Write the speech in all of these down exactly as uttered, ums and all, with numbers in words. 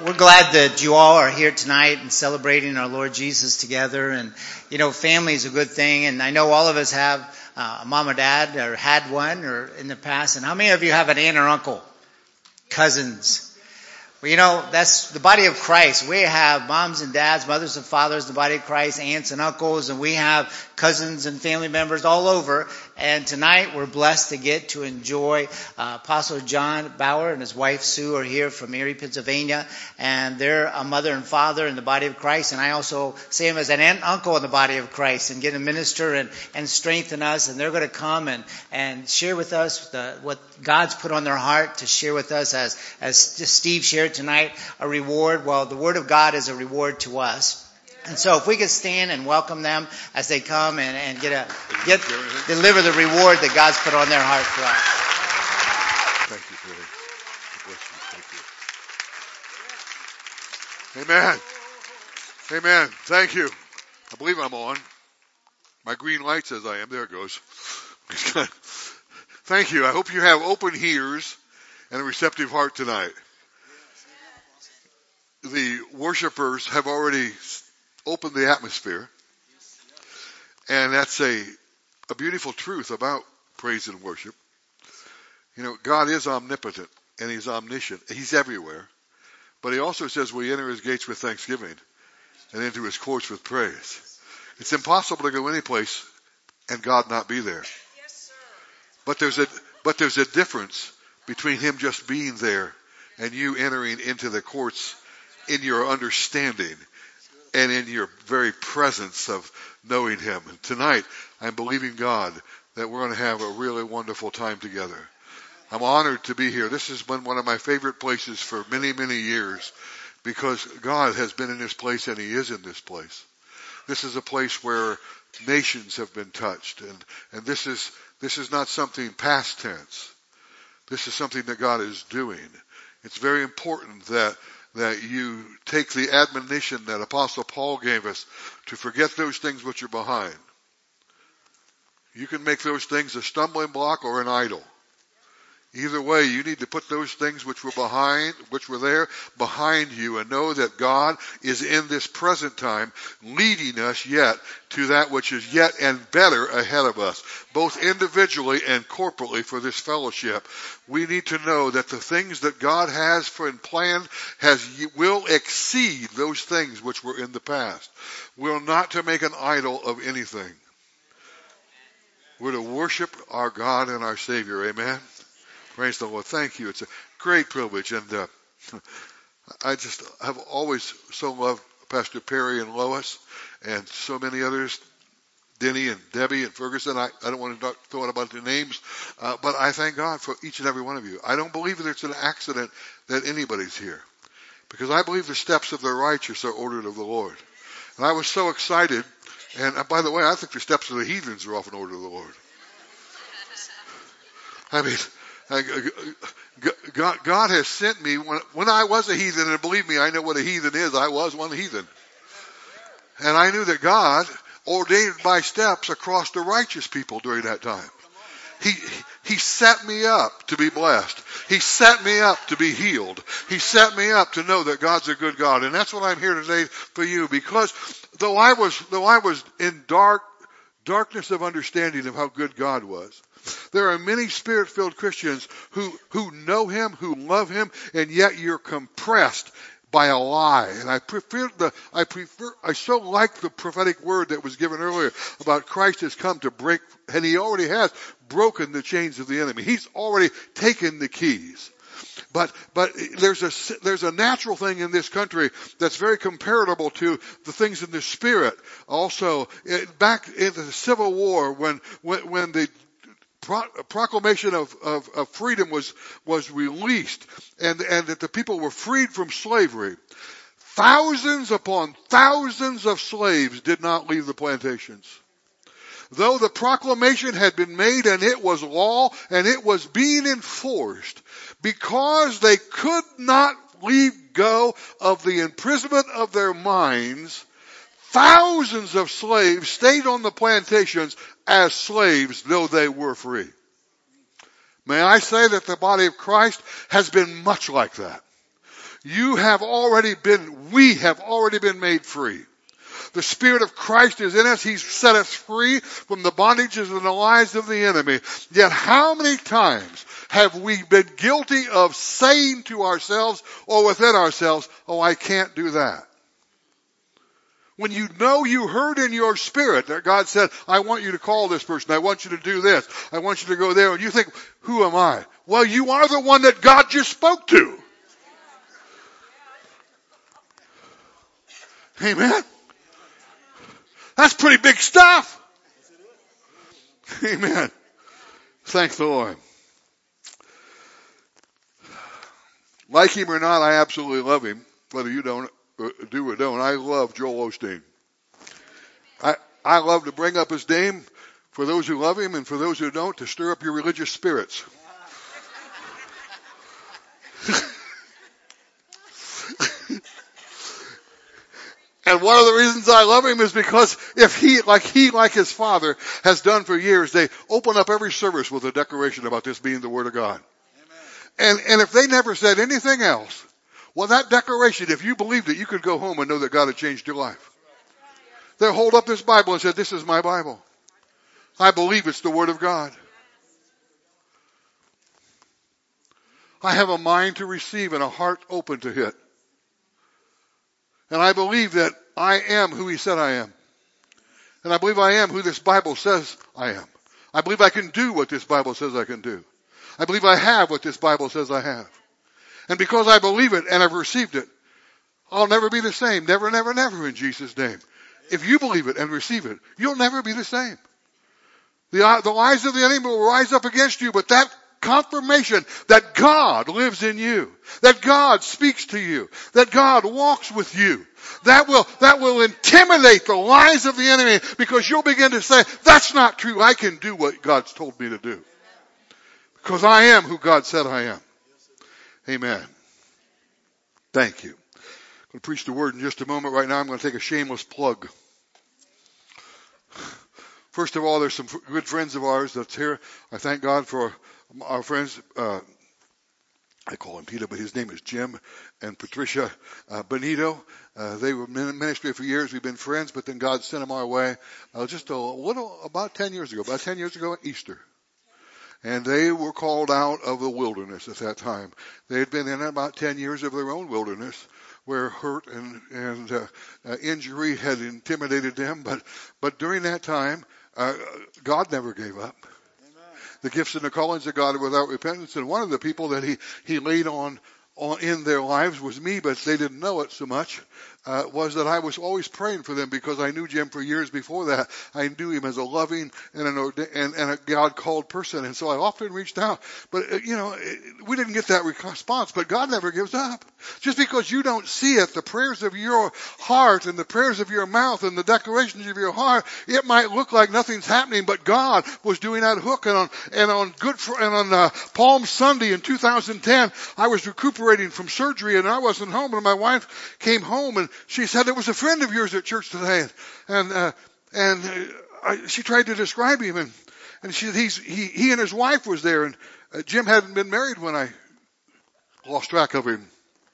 we're glad that you all are here tonight and celebrating our Lord Jesus together. And, you know, family is a good thing. And I know all of us have uh, a mom or dad or had one or in the past. And how many of you have an aunt or uncle? Cousins. Well, you know, that's the body of Christ. We have moms and dads, mothers and fathers, the body of Christ, aunts and uncles, and we have cousins and family members all over. And tonight we're blessed to get to enjoy uh, Apostle John Bauer and his wife Sue are here from Erie, Pennsylvania, and they're a mother and father in the body of Christ. And I also see them as an aunt and uncle in the body of Christ and get to minister and, and strengthen us. And they're going to come and, and share with us the, what God's put on their heart to share with us, as, as Steve shared tonight, a reward. Well, the Word of God is a reward to us. And so if we could stand and welcome them as they come and, and get a get deliver the reward that God's put on their heart for us. Thank you, brother. Amen. Amen. Thank you. I believe I'm on. My green light says I am. There it goes. Thank you. I hope you have open ears and a receptive heart tonight. The worshipers have already opened the atmosphere, and that's a, a beautiful truth about praise and worship. You know, God is omnipotent and He's omniscient. He's everywhere. But He also says we enter His gates with thanksgiving and into His courts with praise. It's impossible to go any place and God not be there. Yes, sir. But there's a but there's a difference between Him just being there and you entering into the courts in your understanding and in your very presence of knowing Him. And tonight, I'm believing God that we're going to have a really wonderful time together. I'm honored to be here. This has been one of my favorite places for many, many years because God has been in this place and He is in this place. This is a place where nations have been touched, and, and this is this is not something past tense. This is something that God is doing. It's very important that that you take the admonition that Apostle Paul gave us to forget those things which are behind. You can make those things a stumbling block or an idol. Either way, you need to put those things which were behind, which were there behind you, and know that God is in this present time leading us yet to that which is yet and better ahead of us, both individually and corporately for this fellowship. We need to know that the things that God has for and planned has will exceed those things which were in the past. We're not to make an idol of anything. We're to worship our God and our Savior. Amen. Praise the Lord. Thank you. It's a great privilege. And uh, I just have always so loved Pastor Perry and Lois and so many others, Denny and Debbie and Ferguson. I, I don't want to throw out about their names, uh, but I thank God for each and every one of you. I don't believe that it's an accident that anybody's here, because I believe the steps of the righteous are ordered of the Lord. And I was so excited. And uh, by the way, I think the steps of the heathens are often ordered of the Lord. I mean, God, God has sent me when, when I was a heathen, and believe me, I know what a heathen is. I was one heathen. And I knew that God ordained my steps across the righteous people during that time. He, he set me up to be blessed. He set me up to be healed. He set me up to know that God's a good God. And that's what I'm here today for you, because though I was, though I was in dark, darkness of understanding of how good God was, there are many Spirit-filled Christians who, who know Him, who love Him, and yet you're compressed by a lie. And I prefer the, I prefer, I so like the prophetic word that was given earlier about Christ has come to break, and He already has broken the chains of the enemy. He's already taken the keys. But, but there's a, there's a natural thing in this country that's very comparable to the things in the Spirit. Also, back in the Civil War, when, when, when the Pro- proclamation of, of, of freedom was, was released, and, and that the people were freed from slavery, thousands upon thousands of slaves did not leave the plantations. Though the proclamation had been made and it was law and it was being enforced, because they could not leave go of the imprisonment of their minds, thousands of slaves stayed on the plantations as slaves, though they were free. May I say that the body of Christ has been much like that. You have already been, we have already been made free. The Spirit of Christ is in us. He's set us free from the bondages and the lies of the enemy. Yet how many times have we been guilty of saying to ourselves or within ourselves, oh, I can't do that? When you know you heard in your spirit that God said, I want you to call this person. I want you to do this. I want you to go there. And you think, who am I? Well, you are the one that God just spoke to. Amen. That's pretty big stuff. Amen. Thank the Lord. Like him or not, I absolutely love him. Whether you don't uh, do or don't, I love Joel Osteen. I I love to bring up his name for those who love him and for those who don't, to stir up your religious spirits. And one of the reasons I love him is because if he, like he, like his father, has done for years, they open up every service with a declaration about this being the Word of God. Amen. And, and if they never said anything else, well, that declaration, if you believed it, you could go home and know that God had changed your life. They'll hold up this Bible and say, this is my Bible. I believe it's the Word of God. I have a mind to receive and a heart open to hit. And I believe that I am who he said I am. And I believe I am who this Bible says I am. I believe I can do what this Bible says I can do. I believe I have what this Bible says I have. And because I believe it and I've received it, I'll never be the same. Never, never, never in Jesus' name. If you believe it and receive it, you'll never be the same. The, the lies of the enemy will rise up against you, but that confirmation that God lives in you, that God speaks to you, that God walks with you, that will, that will intimidate the lies of the enemy, because you'll begin to say, that's not true. I can do what God's told me to do. Because I am who God said I am. Amen. Thank you. I'm going to preach the word in just a moment. Right now I'm going to take a shameless plug. First of all, there's some good friends of ours that's here. I thank God for our friends, uh, I call him Peter, but his name is Jim and Patricia uh, Benito. Uh, they were in ministry for years. We've been friends, but then God sent them our way uh, just a little, about ten years ago, about ten years ago at Easter. And they were called out of the wilderness at that time. They had been in about ten years of their own wilderness, where hurt and, and uh, uh, injury had intimidated them. But, but during that time, uh, God never gave up. The gifts and the callings of God are without repentance. And one of the people that he, he laid on, on in their lives was me, but they didn't know it so much, uh, was that I was always praying for them, because I knew Jim for years before that. I knew him as a loving and, an orda- and, and a God-called person. And so I often reached out. But, uh, you know, we didn't get that response, but God never gives up. Just because you don't see it, the prayers of your heart and the prayers of your mouth and the declarations of your heart, it might look like nothing's happening, but God was doing that hook. And on, and on Good, Fr- and on uh, Palm Sunday in two thousand ten, I was recuperating from surgery and I wasn't home, and my wife came home and she said, there was a friend of yours at church today. And, uh, and uh, I, she tried to describe him, and, and she said, he's, he, he and his wife was there, and uh, Jim hadn't been married when I lost track of him.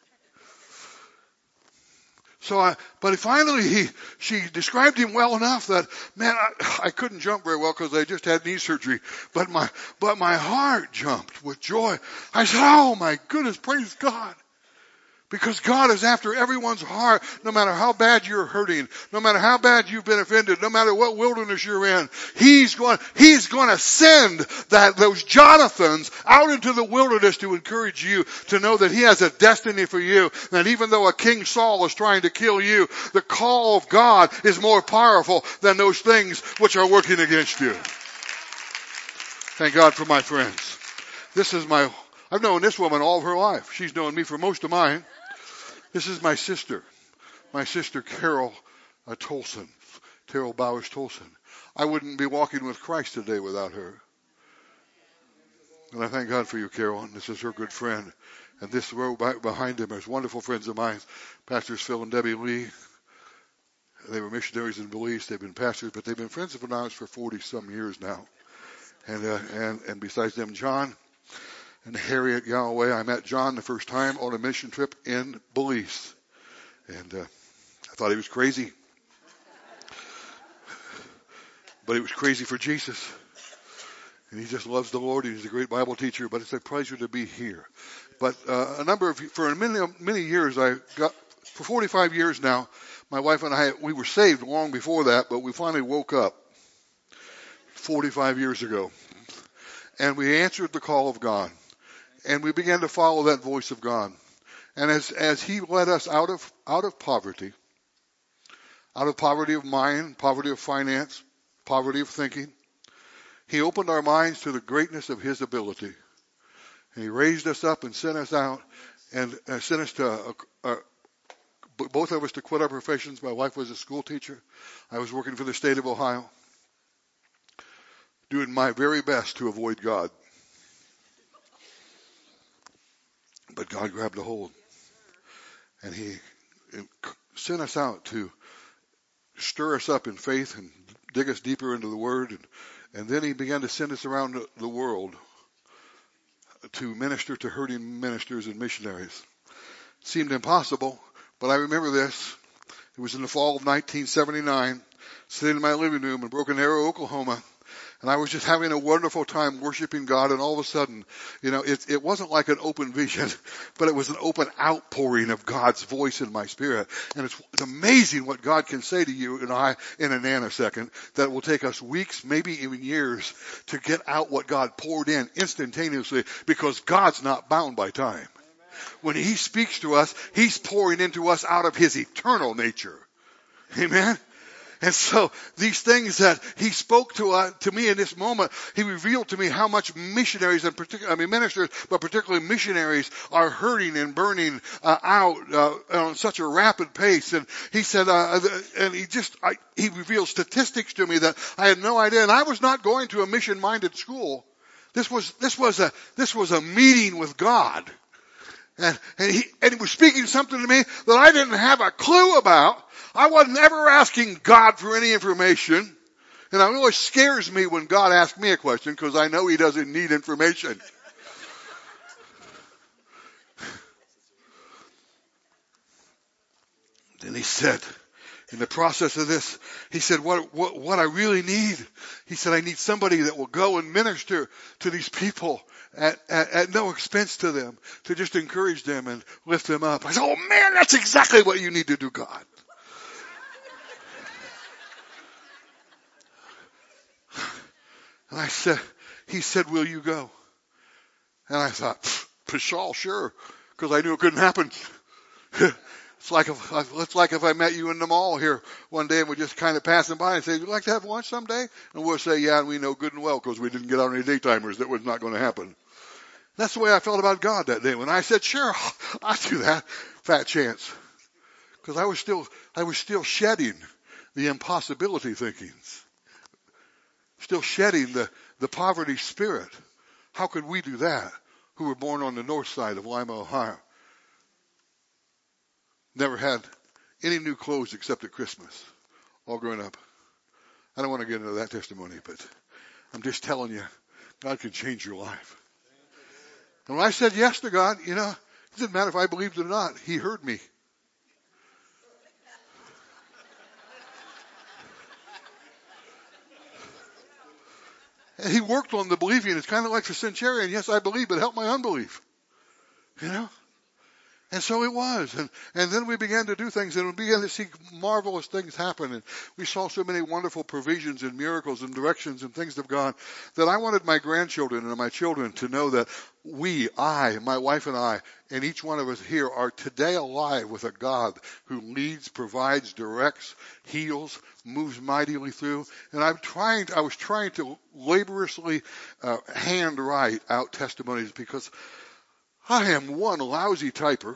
So I, but finally he, she described him well enough that, man, I, I couldn't jump very well because I just had knee surgery, but my, but my heart jumped with joy. I said, oh my goodness, praise God. Because God is after everyone's heart, no matter how bad you're hurting, no matter how bad you've been offended, no matter what wilderness you're in. He's going, He's going to send that, those Jonathans out into the wilderness to encourage you to know that He has a destiny for you. And even though a King Saul is trying to kill you, the call of God is more powerful than those things which are working against you. Thank God for my friends. This is my, I've known this woman all of her life. She's known me for most of mine. This is my sister, my sister Carol uh, Tolson, Terrell Bowers Tolson. I wouldn't be walking with Christ today without her. And I thank God for you, Carol. And this is her good friend. And this row behind them is wonderful friends of mine, Pastors Phil and Debbie Lee. They were missionaries in Belize. They've been pastors, but they've been friends of ours for forty some years now. And, uh, and, and besides them, John and Harriet Galloway. I met John the first time on a mission trip in Belize. And uh, I thought he was crazy. But he was crazy for Jesus. And he just loves the Lord. He's a great Bible teacher. But it's a pleasure to be here. But uh, a number of, for many, many years, I got, for forty-five years now, my wife and I, we were saved long before that, but we finally woke up forty-five years ago. And we answered the call of God. And we began to follow that voice of God. And as, as he led us out of, out of poverty, out of poverty of mind, poverty of finance, poverty of thinking, he opened our minds to the greatness of his ability. And he raised us up and sent us out and uh, sent us to, uh, uh, both of us to quit our professions. My wife was a school teacher. I was working for the state of Ohio, doing my very best to avoid God. But God grabbed a hold. And he sent us out to stir us up in faith and dig us deeper into the Word. And, and then he began to send us around the world to minister to hurting ministers and missionaries. It seemed impossible, but I remember this. It was in the fall of nineteen seventy-nine, sitting in my living room in Broken Arrow, Oklahoma, and I was just having a wonderful time worshiping God, and all of a sudden, you know, it, it wasn't like an open vision, but it was an open outpouring of God's voice in my spirit. And it's, it's amazing what God can say to you and I in a nanosecond that will take us weeks, maybe even years, to get out what God poured in instantaneously, because God's not bound by time. When he speaks to us, he's pouring into us out of his eternal nature. Amen? And so these things that he spoke to uh, to me in this moment, he revealed to me how much missionaries and particular, I mean ministers, but particularly missionaries are hurting and burning uh, out uh, on such a rapid pace. And he said, uh, and he just, I, he revealed statistics to me that I had no idea. And I was not going to a mission-minded school. This was this was a this was a meeting with God. And, and, he, and he was speaking something to me that I didn't have a clue about. I wasn't ever asking God for any information. And it always scares me when God asks me a question, because I know he doesn't need information. Then he said, in the process of this, he said, what, what, what I really need, he said, I need somebody that will go and minister to these people at, at, at no expense to them, to just encourage them and lift them up. I said, oh man, that's exactly what you need to do, God. And I said, he said, will you go? And I thought, pshaw, sure, because I knew it couldn't happen. It's like if it's like if I met you in the mall here one day and we're just kind of passing by and say, would you like to have lunch someday? And we'll say, yeah, and we know good and well because we didn't get on any daytimers that was not going to happen. That's the way I felt about God that day when I said, sure, I'll do that. Fat chance. Because I was still, I was still shedding the impossibility thinkings. Still shedding the, the poverty spirit. How could we do that who were born on the north side of Lima, Ohio? Never had any new clothes except at Christmas, all growing up. I don't want to get into that testimony, but I'm just telling you, God can change your life. And when I said yes to God, you know, it didn't matter if I believed it or not. He heard me. And he worked on the believing. It's kind of like the centurion. Yes, I believe, but help my unbelief. You know? And so it was. And, and then we began to do things, and we began to see marvelous things happen. And we saw so many wonderful provisions and miracles and directions and things of God that I wanted my grandchildren and my children to know that we, I, my wife and I, and each one of us here are today alive with a God who leads, provides, directs, heals, moves mightily through. And I'm trying, I was trying to laboriously uh, handwrite out testimonies because I am one lousy typer,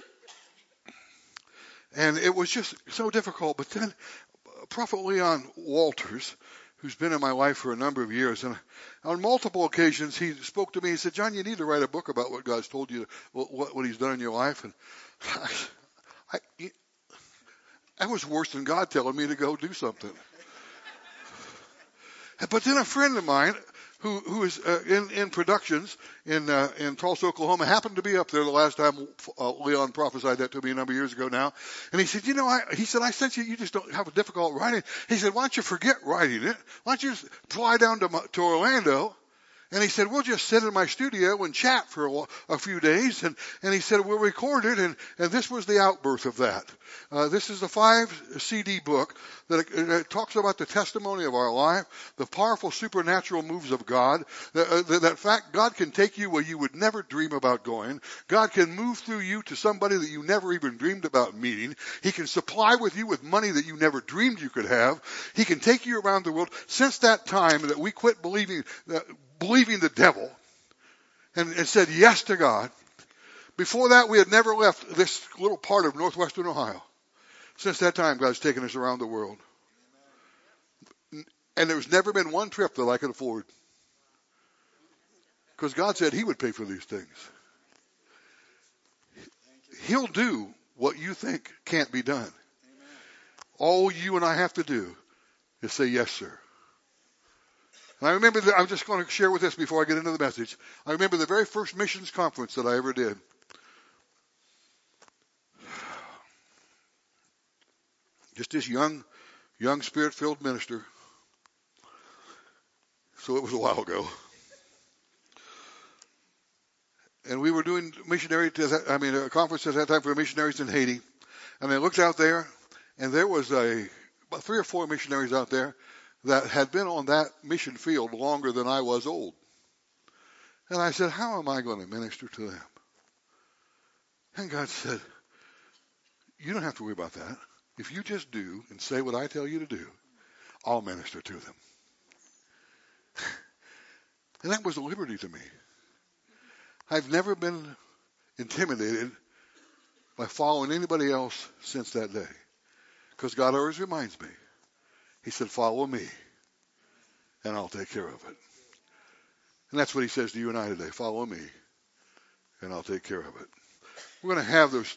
and it was just so difficult. But then Prophet Leon Walters, who's been in my life for a number of years, and on multiple occasions he spoke to me. He said, John, you need to write a book about what God's told you, what, what he's done in your life. And I, I, that was worse than God telling me to go do something. But then a friend of mine who who is uh, in in productions in uh, in Tulsa, Oklahoma, happened to be up there the last time uh, Leon prophesied that to me a number of years ago now. And he said, you know, I, he said, I sense you, you just don't have a difficult writing. He said, why don't you forget writing it? Why don't you just fly down to to Orlando? And he said, we'll just sit in my studio and chat for a, a few days. And, and he said, we'll record it. And, and this was the outbirth of that. Uh, this is a five C D book that it, it talks about the testimony of our life, the powerful supernatural moves of God, that, uh, that, that fact God can take you where you would never dream about going. God can move through you to somebody that you never even dreamed about meeting. He can supply with you with money that you never dreamed you could have. He can take you around the world. Since that time that we quit believing that, believing the devil and, and said yes to God. Before that, we had never left this little part of northwestern Ohio. Since that time, God's taken us around the world. And there's never been one trip that I could afford. Because God said He would pay for these things. He'll do what you think can't be done. All you and I have to do is say yes, sir. And I remember, that, I'm just going to share with this before I get into the message. I remember the very first missions conference that I ever did. Just this young, young spirit-filled minister. So it was a while ago. And we were doing missionary, to that, I mean, a conference at that time for missionaries in Haiti. And I looked out there, and there was a about three or four missionaries out there that had been on that mission field longer than I was old. And I said, how am I going to minister to them? And God said, you don't have to worry about that. If you just do and say what I tell you to do, I'll minister to them. And that was a liberty to me. I've never been intimidated by following anybody else since that day. Because God always reminds me. He said, follow me, and I'll take care of it. And that's what He says to you and I today. Follow me, and I'll take care of it. We're going to have those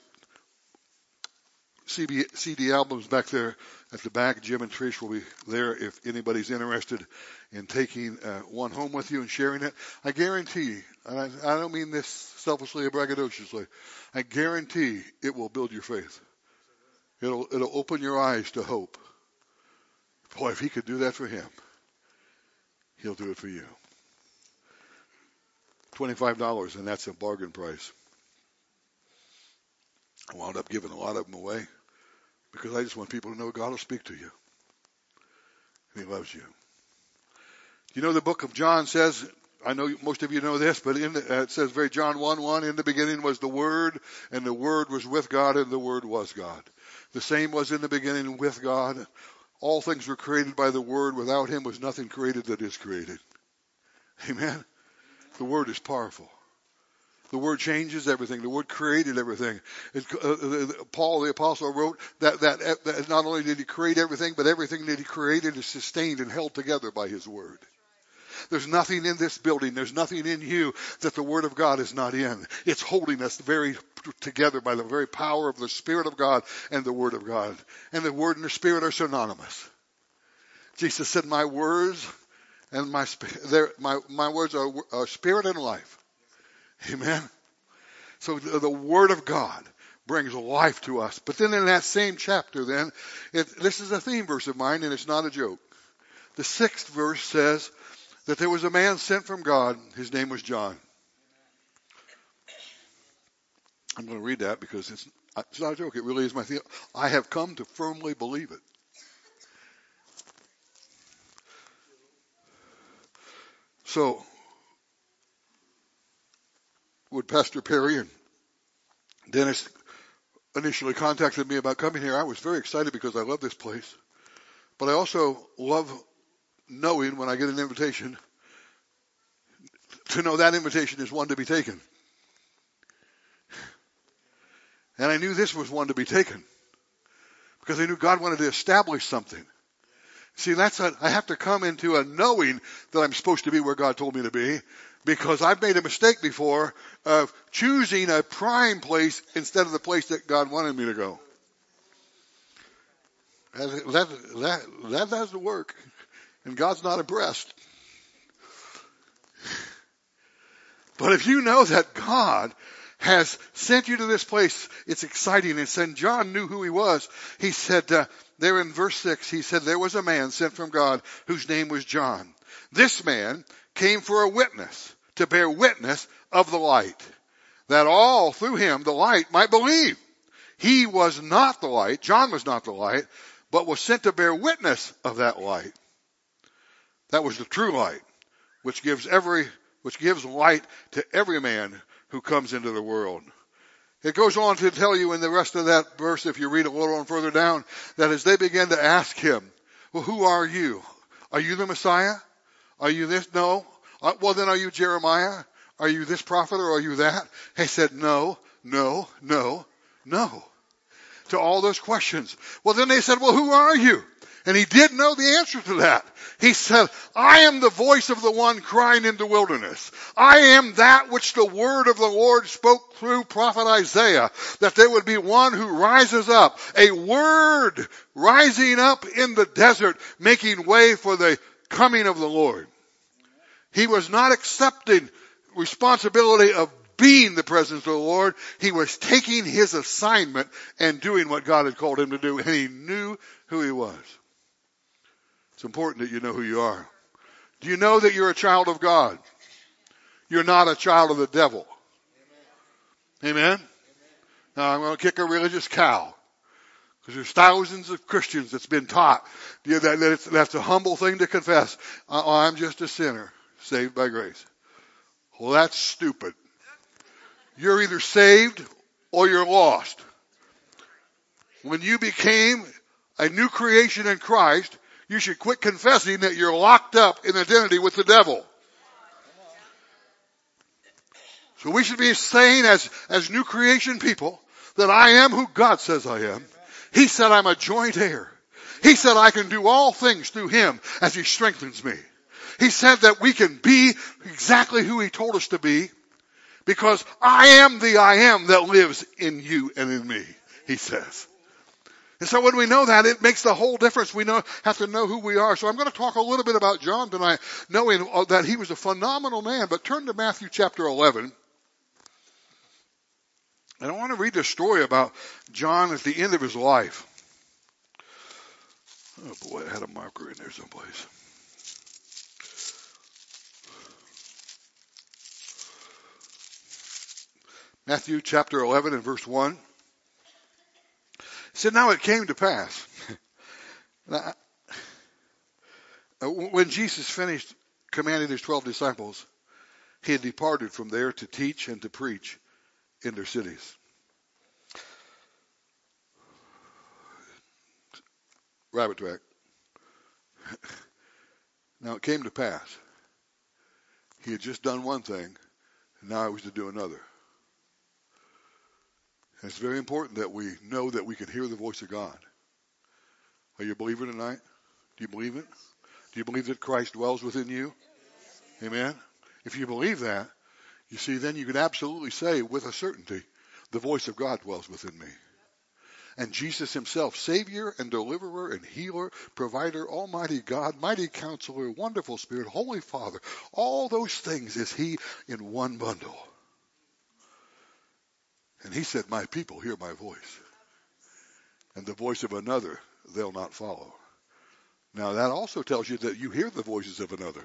C D albums back there at the back. Jim and Trish will be there if anybody's interested in taking uh, one home with you and sharing it. I guarantee, and I, I don't mean this selfishly or braggadociously, I guarantee it will build your faith. It'll, it'll open your eyes to hope. Boy, if He could do that for him, He'll do it for you. twenty-five dollars, and that's a bargain price. I wound up giving a lot of them away because I just want people to know God will speak to you. And He loves you. You know, the book of John says, I know most of you know this, but in the, uh, it says very John one one, in the beginning was the Word, and the Word was with God, and the Word was God. The same was in the beginning with God. All things were created by the Word. Without Him was nothing created that is created. Amen? The Word is powerful. The Word changes everything. The Word created everything. It, uh, uh, Paul the Apostle wrote that, that, that not only did He create everything, but everything that He created is sustained and held together by His Word. There's nothing in this building, there's nothing in you that the Word of God is not in. It's holding us very together by the very power of the Spirit of God and the Word of God. And the Word and the Spirit are synonymous. Jesus said, my words and my my, my words are, are spirit and life. Amen. So the, the Word of God brings life to us. But then in that same chapter then, it, this is a theme verse of mine, and it's not a joke. The sixth verse says that there was a man sent from God. His name was John. I'm going to read that because it's, it's not a joke. It really is my theme. I have come to firmly believe it. So, when Pastor Perry and Dennis initially contacted me about coming here, I was very excited because I love this place. But I also love knowing when I get an invitation to know that invitation is one to be taken. And I knew this was one to be taken because I knew God wanted to establish something. See, that's a, I have to come into a knowing that I'm supposed to be where God told me to be, because I've made a mistake before of choosing a prime place instead of the place that God wanted me to go. That, that, that, that doesn't work. And God's not impressed. But if you know that God has sent you to this place, it's exciting. And said John knew who he was. He said, uh, there in verse six, he said, there was a man sent from God whose name was John. This man came for a witness, to bear witness of the light, that all through him the light might believe. He was not the light, John was not the light, but was sent to bear witness of that light. That was the true light, which gives every, which gives light to every man who comes into the world. It goes on to tell you in the rest of that verse, if you read a little on further down, that as they began to ask him, well, who are you? Are you the Messiah? Are you this? No. Uh, well, then are you Jeremiah? Are you this prophet or are you that? He said, no, no, no, no. To all those questions. Well, then they said, well, who are you? And he did know the answer to that. He said, I am the voice of the one crying in the wilderness. I am that which the word of the Lord spoke through prophet Isaiah, that there would be one who rises up, a word rising up in the desert, making way for the coming of the Lord. He was not accepting responsibility of being the presence of the Lord. He was taking his assignment and doing what God had called him to do, and he knew who he was. It's important that you know who you are. Do you know that you're a child of God? You're not a child of the devil. Amen? Amen? Now I'm going to kick a religious cow. Because there's thousands of Christians that's been taught that, that it's, that's a humble thing to confess. Uh, I'm just a sinner, saved by grace. Well, that's stupid. You're either saved or you're lost. When you became a new creation in Christ, you should quit confessing that you're locked up in identity with the devil. So we should be saying as, as new creation people that I am who God says I am. He said I'm a joint heir. He said I can do all things through him as he strengthens me. He said that we can be exactly who he told us to be because I am the I am that lives in you and in me, he says. And so when we know that, it makes the whole difference. We know, have to know who we are. So I'm going to talk a little bit about John tonight, knowing that he was a phenomenal man. But turn to Matthew chapter eleven. And I want to read this story about John at the end of his life. Oh boy, I had a marker in there someplace. Matthew chapter eleven and verse one. It said, now it came to pass. When Jesus finished commanding his twelve disciples, he had departed from there to teach and to preach in their cities. Rabbit track. Now it came to pass. He had just done one thing, and now he was to do another. And it's very important that we know that we can hear the voice of God. Are you a believer tonight? Do you believe it? Do you believe that Christ dwells within you? Amen? If you believe that, you see, then you can absolutely say with a certainty, the voice of God dwells within me. And Jesus himself, Savior and Deliverer and Healer, Provider, Almighty God, Mighty Counselor, Wonderful Spirit, Holy Father, all those things is he in one bundle. And he said, my people hear my voice. And the voice of another they'll not follow. Now that also tells you that you hear the voices of another.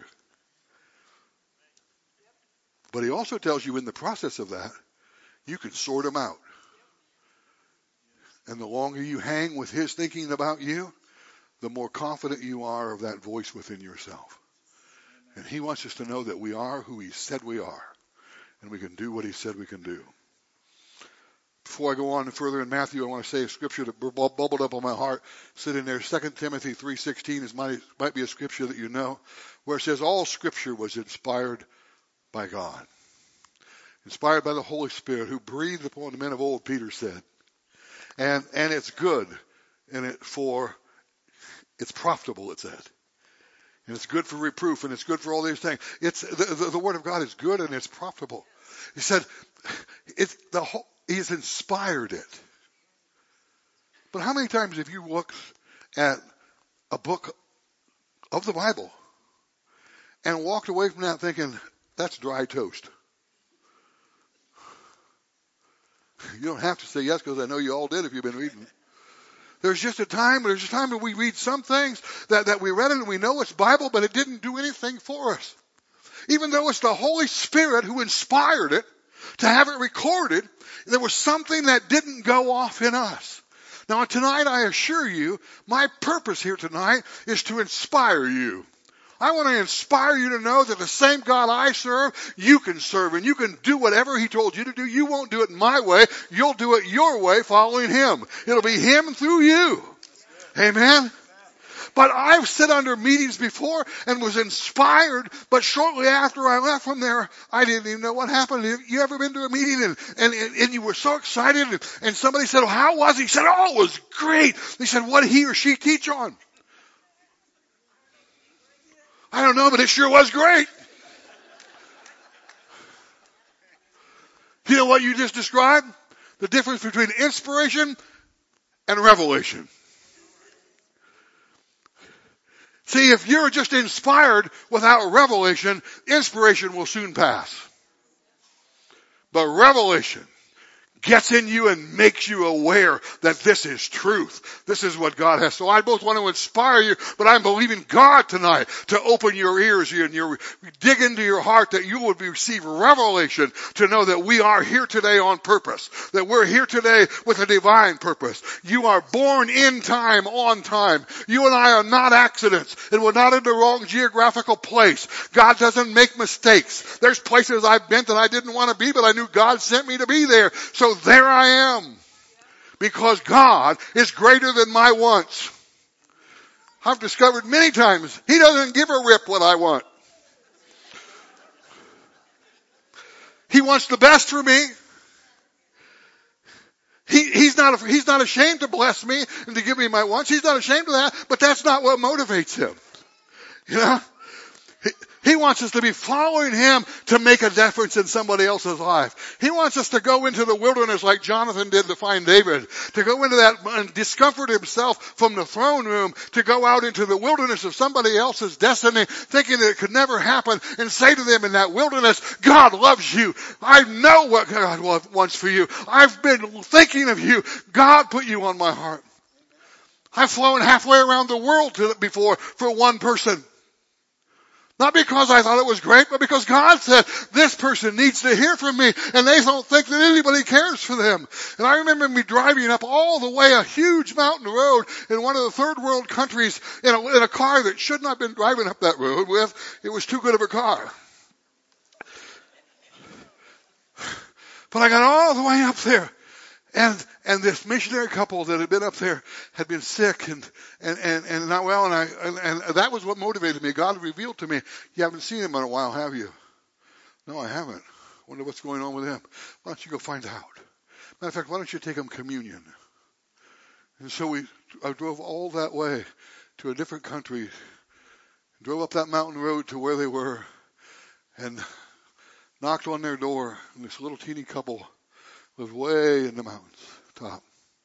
But he also tells you in the process of that, you can sort them out. And the longer you hang with his thinking about you, the more confident you are of that voice within yourself. And he wants us to know that we are who he said we are. And we can do what he said we can do. Before I go on further in Matthew, I want to say a scripture that bubbled up on my heart, sitting there. Second Timothy three sixteen is might, might be a scripture that you know, where it says all scripture was inspired by God. Inspired by the Holy Spirit, who breathed upon the men of old, Peter said. And and it's good, and it for it's profitable, it said. And it's good for reproof, and it's good for all these things. It's the, the, the word of God is good and it's profitable. He said it's the whole He's inspired it. But how many times have you looked at a book of the Bible and walked away from that thinking, that's dry toast? You don't have to say yes because I know you all did if you've been reading. There's just a time, there's a time when we read some things that, that we read it and we know it's Bible, but it didn't do anything for us. Even though it's the Holy Spirit who inspired it to have it recorded, there was something that didn't go off in us. Now tonight, I assure you, my purpose here tonight is to inspire you. I want to inspire you to know that the same God I serve, you can serve, and you can do whatever He told you to do. You won't do it my way. You'll do it your way, following Him. It'll be Him through you. Amen? But I've sat under meetings before and was inspired, but shortly after I left from there, I didn't even know what happened. You ever been to a meeting and, and, and you were so excited and, and somebody said, oh, how was it? He said, oh, it was great. They said, what did he or she teach on? I don't know, but it sure was great. You know what you just described? The difference between inspiration and revelation. See, if you're just inspired without revelation, inspiration will soon pass. But revelation gets in you and makes you aware that this is truth. This is what God has. So I both want to inspire you, but I'm believing God tonight to open your ears and your, dig into your heart that you would receive revelation to know that we are here today on purpose. That we're here today with a divine purpose. You are born in time, on time. You and I are not accidents, and we're not in the wrong geographical place. God doesn't make mistakes. There's places I've been that I didn't want to be, but I knew God sent me to be there. So there I am. Because God is greater than my wants. I've discovered many times He doesn't give a rip what I want. He wants the best for me. He, he's not, he's not ashamed to bless me and to give me my wants. He's not ashamed of that, but that's not what motivates Him. You know? He, He wants us to be following Him to make a difference in somebody else's life. He wants us to go into the wilderness like Jonathan did to find David. To go into that and discomfort himself from the throne room. To go out into the wilderness of somebody else's destiny, thinking that it could never happen, and say to them in that wilderness, God loves you. I know what God wants for you. I've been thinking of you. God put you on my heart. I've flown halfway around the world to, before for one person. Not because I thought it was great, but because God said, this person needs to hear from me, and they don't think that anybody cares for them. And I remember me driving up all the way a huge mountain road in one of the third world countries in a, in a car that should not have been driving up that road with. It was too good of a car. But I got all the way up there. And, and this missionary couple that had been up there had been sick and, and, and, and not well. And I, and, and that was what motivated me. God revealed to me, you haven't seen him in a while, have you? No, I haven't. Wonder what's going on with him. Why don't you go find out? Matter of fact, why don't you take him communion? And so we, I drove all that way to a different country, drove up that mountain road to where they were, and knocked on their door. And this little teeny couple lived way in the mountains top.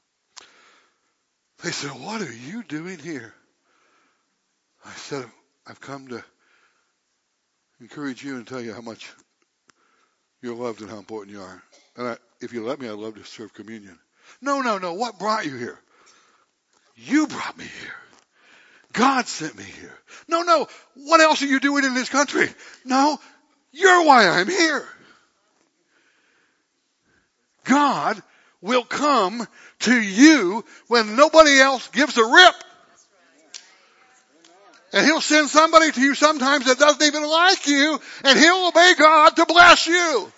They said, what are you doing here? I said, I've come to encourage you and tell you how much you're loved and how important you are. And I, if you let me, I'd love to serve communion. No, no, no. What brought you here? You brought me here. God sent me here. No, no. What else are you doing in this country? No, you're why I'm here. God will come to you when nobody else gives a rip. And he'll send somebody to you sometimes that doesn't even like you, and he'll obey God to bless you.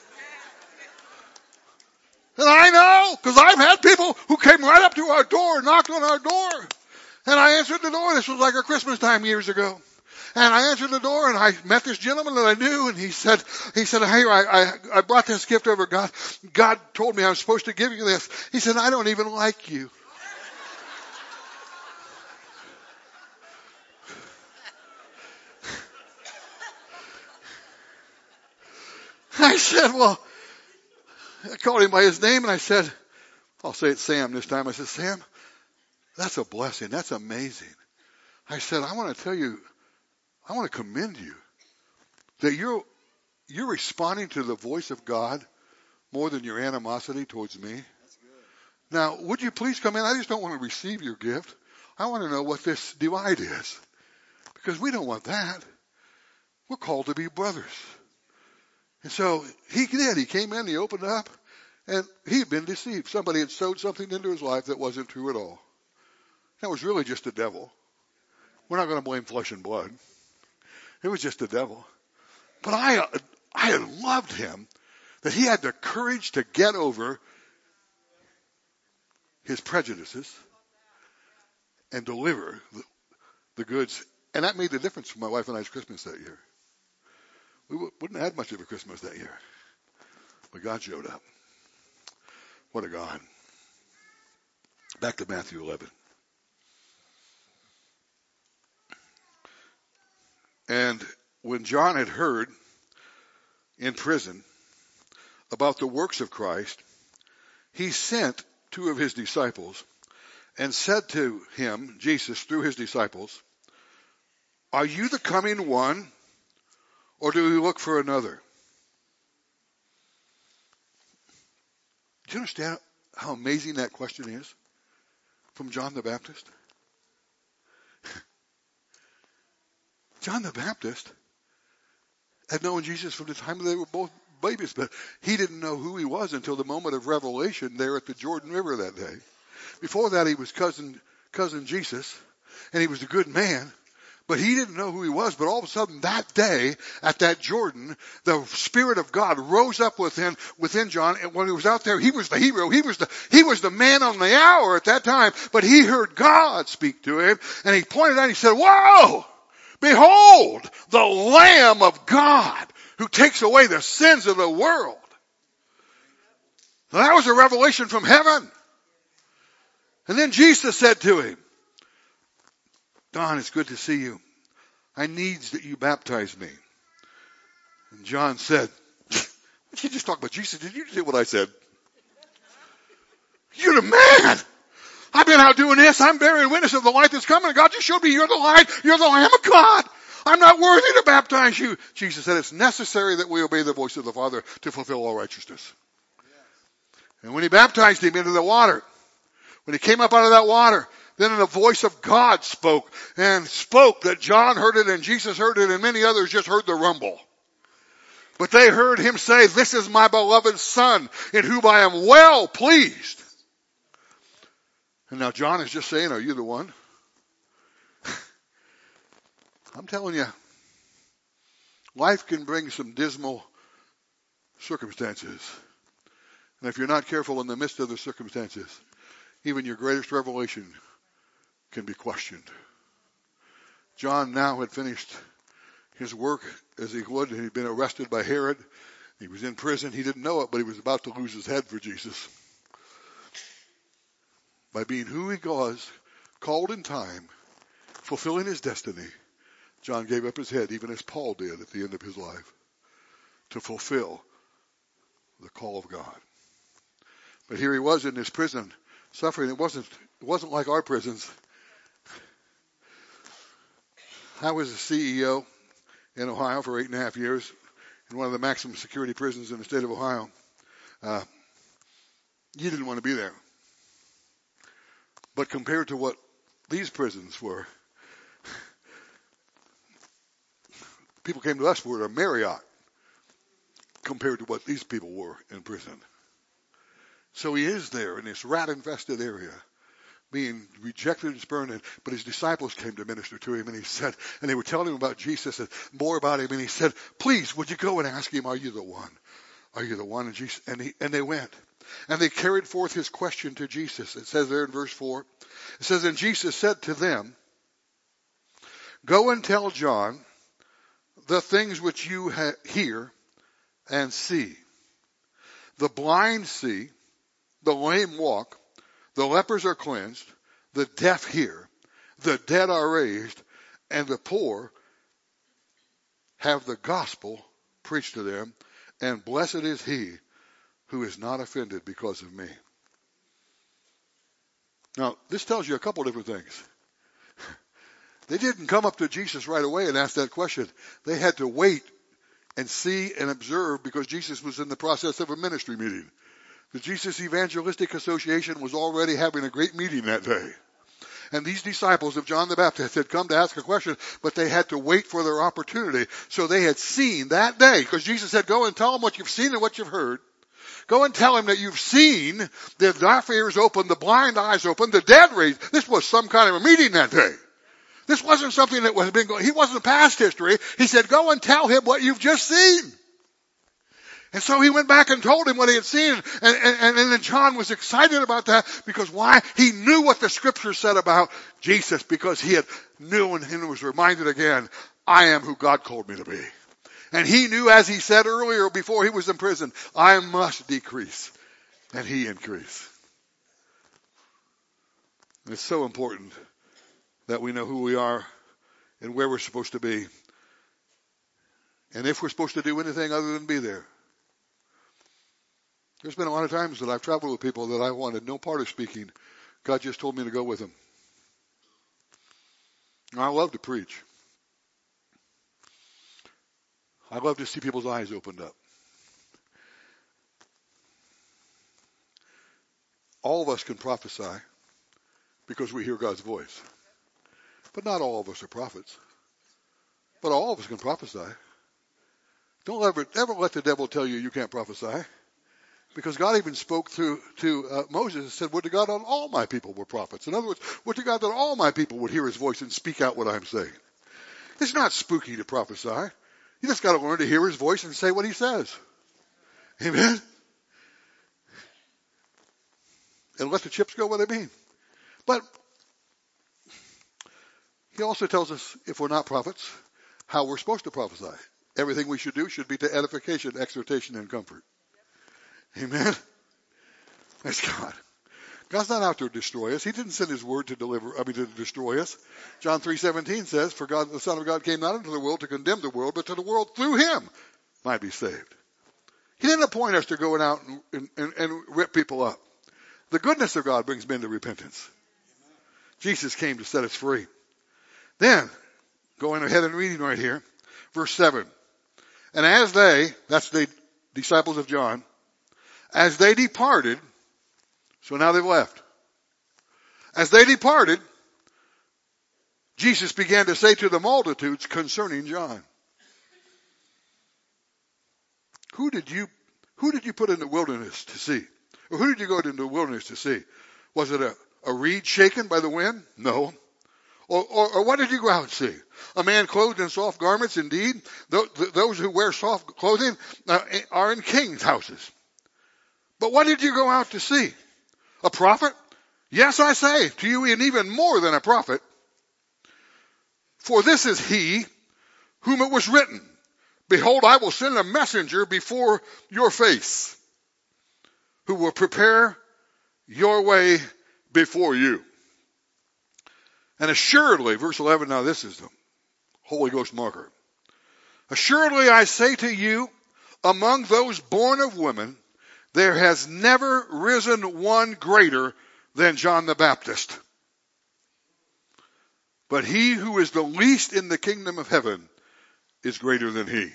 And I know, because I've had people who came right up to our door, knocked on our door. And I answered the door. This was like a Christmas time years ago. And I answered the door, and I met this gentleman that I knew, and he said, he said, hey, I, I, I brought this gift over. God, God told me I was supposed to give you this. He said, I don't even like you. I said, well, I called him by his name, and I said, I'll say it's Sam this time. I said, Sam, that's a blessing. That's amazing. I said, I want to tell you, I want to commend you that you're, you're responding to the voice of God more than your animosity towards me. Now, would you please come in? I just don't want to receive your gift. I want to know what this divide is. Because we don't want that. We're called to be brothers. And so he did. He came in, he opened up, and he had been deceived. Somebody had sowed something into his life that wasn't true at all. That was really just the devil. We're not going to blame flesh and blood. It was just the devil. But I, I had loved him that he had the courage to get over his prejudices and deliver the, the goods. And that made the difference for my wife and I's Christmas that year. We wouldn't have had much of a Christmas that year. But God showed up. What a God. Back to Matthew eleven. And when John had heard in prison about the works of Christ, he sent two of his disciples and said to him, Jesus, through his disciples, "Are you the coming one, or do we look for another?" Do you understand how amazing that question is from John the Baptist? John the Baptist had known Jesus from the time they were both babies, but he didn't know who he was until the moment of revelation there at the Jordan River that day. Before that, he was cousin, cousin Jesus, and he was a good man. But he didn't know who he was. But all of a sudden that day at that Jordan, the Spirit of God rose up within, within John. And when he was out there, he was the hero. He was the, he was the man on the hour at that time. But he heard God speak to him. And he pointed out and he said, "Whoa! Behold, the Lamb of God who takes away the sins of the world." Now, that was a revelation from heaven. And then Jesus said to him, "Don, it's good to see you. I needs that you baptize me." And John said, "What did you just talk about? Jesus, did you do what I said?" "You're the man. I've been out doing this. I'm bearing witness of the light that's coming. God just showed me you're the light. You're the Lamb of God. I'm not worthy to baptize you." Jesus said, "It's necessary that we obey the voice of the Father to fulfill all righteousness." And when he baptized him into the water, when he came up out of that water, then the voice of God spoke and spoke that John heard it and Jesus heard it and many others just heard the rumble. But they heard him say, "This is my beloved Son in whom I am well pleased." And now John is just saying, "Are you the one?" I'm telling you, life can bring some dismal circumstances. And if you're not careful in the midst of the circumstances, even your greatest revelation can be questioned. John now had finished his work as he would. He'd been arrested by Herod. He was in prison. He didn't know it, but he was about to lose his head for Jesus. By being who he was, called in time, fulfilling his destiny, John gave up his head, even as Paul did at the end of his life, to fulfill the call of God. But here he was in this prison, suffering. It wasn't, it wasn't like our prisons. I was a C E O in Ohio for eight and a half years in one of the maximum security prisons in the state of Ohio. Uh, you didn't want to be there. But compared to what these prisons were, people came to us for a Marriott compared to what these people were in prison. So he is there in this rat-infested area, being rejected and spurned. But his disciples came to minister to him, and he said, and they were telling him about Jesus and more about him. And he said, "Please, would you go and ask him, are you the one? Are you the one?" And, Jesus, and, he, and they went. And they carried forth his question to Jesus. It says there in verse four, it says, "And Jesus said to them, Go and tell John the things which you ha- hear and see. The blind see, the lame walk, the lepers are cleansed, the deaf hear, the dead are raised, and the poor have the gospel preached to them, and blessed is he who is not offended because of me." Now, this tells you a couple different things. They didn't come up to Jesus right away and ask that question. They had to wait and see and observe because Jesus was in the process of a ministry meeting. The Jesus Evangelistic Association was already having a great meeting that day. And these disciples of John the Baptist had come to ask a question, but they had to wait for their opportunity. So they had seen that day, because Jesus said, go and tell them what you've seen and what you've heard. Go and tell him that you've seen the deaf ears open, the blind eyes open, the dead raised. This was some kind of a meeting that day. This wasn't something that was been going, he wasn't past history. He said, go and tell him what you've just seen. And so he went back and told him what he had seen. And, and, and then John was excited about that because why? He knew what the scripture said about Jesus, because he had knew and was reminded again, I am who God called me to be. And he knew, as he said earlier before he was in prison, I must decrease and he increase. And it's so important that we know who we are and where we're supposed to be. And if we're supposed to do anything other than be there. There's been a lot of times that I've traveled with people that I wanted no part of speaking. God just told me to go with them. And I love to preach. I love to see people's eyes opened up. All of us can prophesy because we hear God's voice. But not all of us are prophets. But all of us can prophesy. Don't ever, ever let the devil tell you you can't prophesy. Because God even spoke through to uh, Moses and said, would to God that all my people were prophets. In other words, would to God that all my people would hear his voice and speak out what I'm saying. It's not spooky to prophesy. You just got to learn to hear his voice and say what he says. Amen? And let the chips go where they mean. But he also tells us, if we're not prophets, how we're supposed to prophesy. Everything we should do should be to edification, exhortation, and comfort. Amen? That's God. God's not out to destroy us. He didn't send his word to deliver, I mean, to destroy us. John three seventeen says, for God, the Son of God came not into the world to condemn the world, but to the world through him might be saved. He didn't appoint us to go out and, and, and rip people up. The goodness of God brings men to repentance. Jesus came to set us free. Then, going ahead and reading right here, verse seven. And as they, that's the disciples of John, as they departed, so now they've left. As they departed, Jesus began to say to the multitudes concerning John. Who did you, who did you put in the wilderness to see? Or who did you go into the wilderness to see? Was it a, a reed shaken by the wind? No. Or, or, or what did you go out and see? A man clothed in soft garments, indeed. Those who wear soft clothing are in kings' houses. But what did you go out to see? A prophet? Yes, I say to you, and even more than a prophet. For this is he whom it was written, behold, I will send a messenger before your face, who will prepare your way before you. And assuredly, verse eleven, now this is the Holy Ghost marker. Assuredly I say to you, among those born of women, there has never risen one greater than John the Baptist. But he who is the least in the kingdom of heaven is greater than he.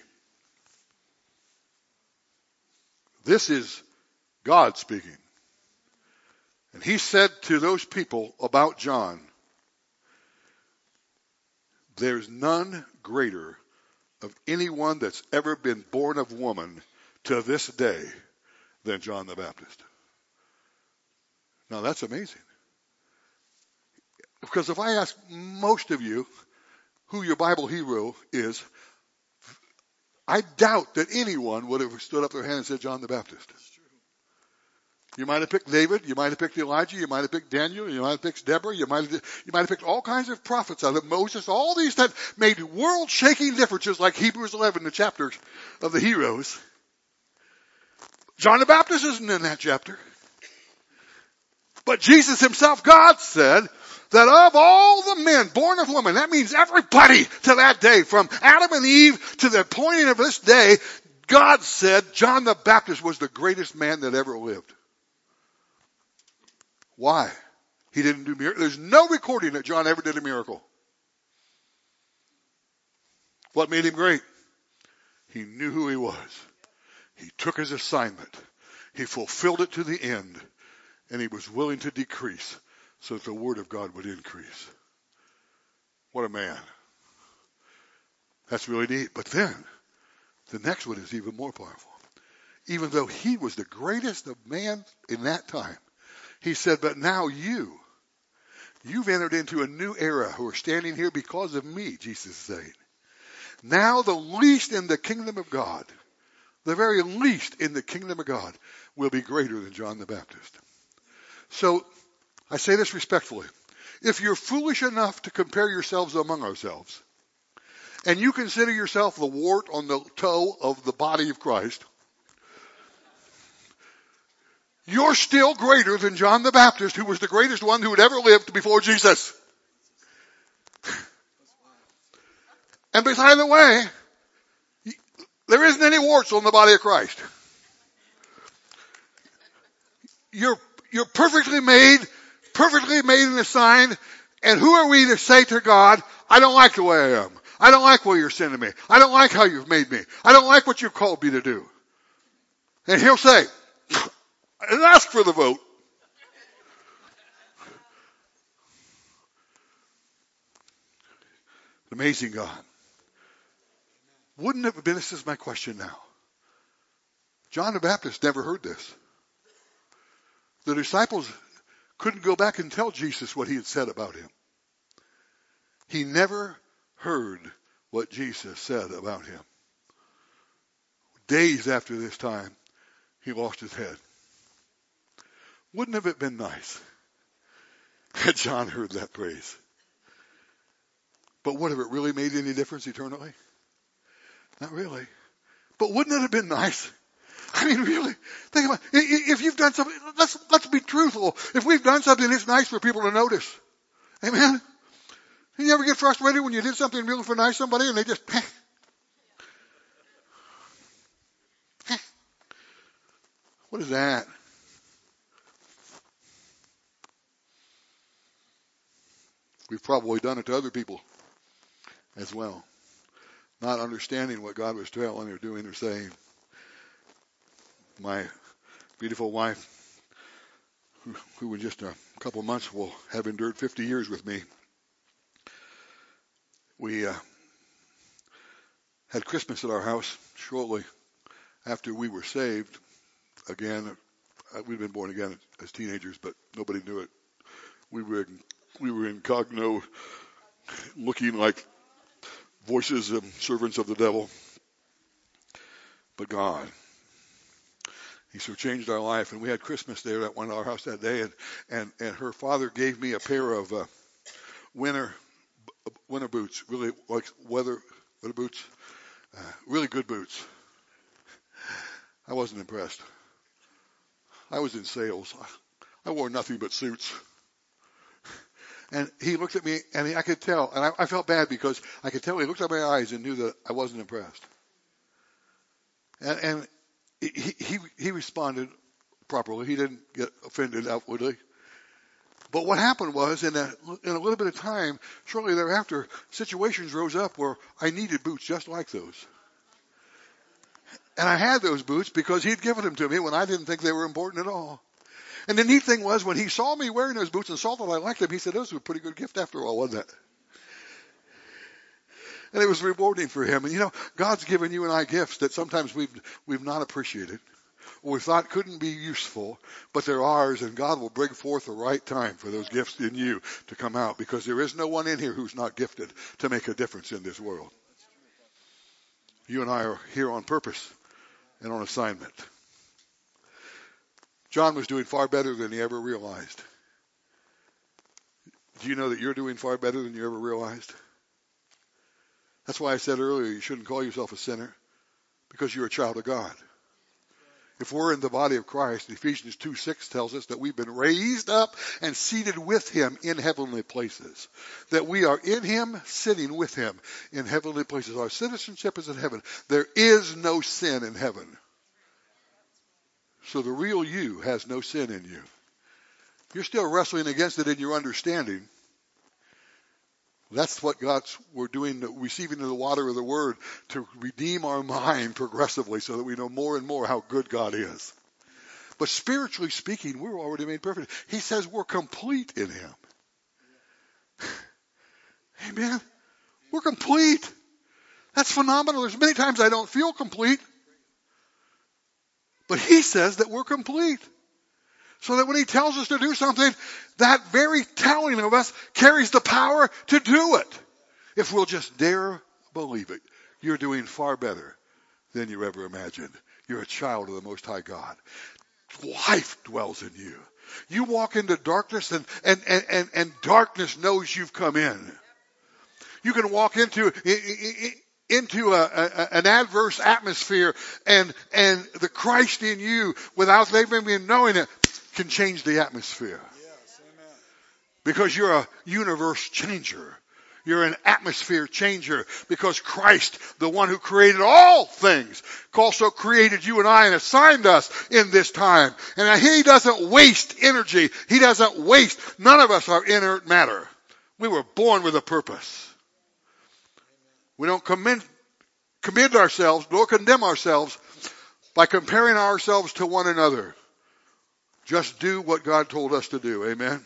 This is God speaking. And he said to those people about John, there's none greater of anyone that's ever been born of woman to this day than John the Baptist. Now that's amazing. Because if I ask most of you who your Bible hero is, I doubt that anyone would have stood up their hand and said John the Baptist. You might have picked David, you might have picked Elijah, you might have picked Daniel, you might have picked Deborah, you might have, you might have picked all kinds of prophets out of Moses, all these that made world-shaking differences like Hebrews eleven, the chapter of the heroes. John the Baptist isn't in that chapter. But Jesus himself, God said that of all the men born of woman, that means everybody to that day, from Adam and Eve to the appointing of this day, God said John the Baptist was the greatest man that ever lived. Why? He didn't do miracles. There's no recording that John ever did a miracle. What made him great? He knew who he was. He took his assignment. He fulfilled it to the end, and he was willing to decrease so that the word of God would increase. What a man. That's really neat. But then, the next one is even more powerful. Even though he was the greatest of man in that time, he said, but now you, you've entered into a new era who are standing here because of me, Jesus is saying. Now the least in the kingdom of God, the very least in the kingdom of God, will be greater than John the Baptist. So, I say this respectfully. If you're foolish enough to compare yourselves among ourselves, and you consider yourself the wart on the toe of the body of Christ, you're still greater than John the Baptist, who was the greatest one who had ever lived before Jesus. And by the way, there isn't any warts on the body of Christ. You're, you're perfectly made, perfectly made and assigned, and who are we to say to God, I don't like the way I am. I don't like what you're sending me. I don't like how you've made me. I don't like what you've called me to do. And he'll say, and ask for the vote. Amazing God. Wouldn't it have been, this is my question now. John the Baptist never heard this. The disciples couldn't go back and tell Jesus what he had said about him. He never heard what Jesus said about him. Days after this time, he lost his head. Wouldn't have it been nice had John heard that praise? But would have it really made any difference eternally? Not really. But wouldn't it have been nice? I mean, really, think about it. If you've done something, let's, let's be truthful. If we've done something, it's nice for people to notice. Amen? You ever get frustrated when you did something really for nice somebody and they just, eh, eh. What is that? We've probably done it to other people as well. Not understanding what God was telling or doing or saying. My beautiful wife, who, who in just a couple months will have endured fifty years with me, we uh, had Christmas at our house shortly after we were saved. Again, uh, we'd been born again as teenagers, but nobody knew it. We were we were incognito, looking like voices of servants of the devil. But God, He so changed our life, and we had Christmas there at one of our house that day, and and and her father gave me a pair of uh, winter winter boots, really like weather weather boots, uh, really good boots. I wasn't impressed. I was in sales. I wore nothing but suits. And he looked at me, and he, I could tell, and I, I felt bad because I could tell he looked at my eyes and knew that I wasn't impressed. And, and he, he he responded properly. He didn't get offended outwardly. But what happened was, in a, in a little bit of time, shortly thereafter, situations rose up where I needed boots just like those. And I had those boots because he'd given them to me when I didn't think they were important at all. And the neat thing was, when he saw me wearing those boots and saw that I liked them, he said, those were a pretty good gift after all, wasn't it? And it was rewarding for him. And you know, God's given you and I gifts that sometimes we've, we've not appreciated, or we thought couldn't be useful, but they're ours, and God will bring forth the right time for those gifts in you to come out, because there is no one in here who's not gifted to make a difference in this world. You and I are here on purpose and on assignment. John was doing far better than he ever realized. Do you know that you're doing far better than you ever realized? That's why I said earlier you shouldn't call yourself a sinner, because you're a child of God. If we're in the body of Christ, Ephesians two six tells us that we've been raised up and seated with Him in heavenly places. That we are in Him, sitting with Him in heavenly places. Our citizenship is in heaven. There is no sin in heaven. So the real you has no sin in you. You're still wrestling against it in your understanding. That's what God's, we're doing, receiving the water of the Word to redeem our mind progressively so that we know more and more how good God is. But spiritually speaking, we're already made perfect. He says we're complete in him. Amen. We're complete. That's phenomenal. There's many times I don't feel complete. But he says that we're complete. So that when he tells us to do something, that very telling of us carries the power to do it. If we'll just dare believe it. You're doing far better than you ever imagined. You're a child of the Most High God. Life dwells in you. You walk into darkness and, and, and, and, and darkness knows you've come in. You can walk into, into a, a, an adverse atmosphere and, and the Christ in you, without they even knowing it, can change the atmosphere. Yes, amen. Because you're a universe changer. You're an atmosphere changer because Christ, the one who created all things, also created you and I and assigned us in this time. And he doesn't waste energy. He doesn't waste. None of us are inert matter. We were born with a purpose. We don't commend, commend ourselves nor condemn ourselves by comparing ourselves to one another. Just do what God told us to do. Amen.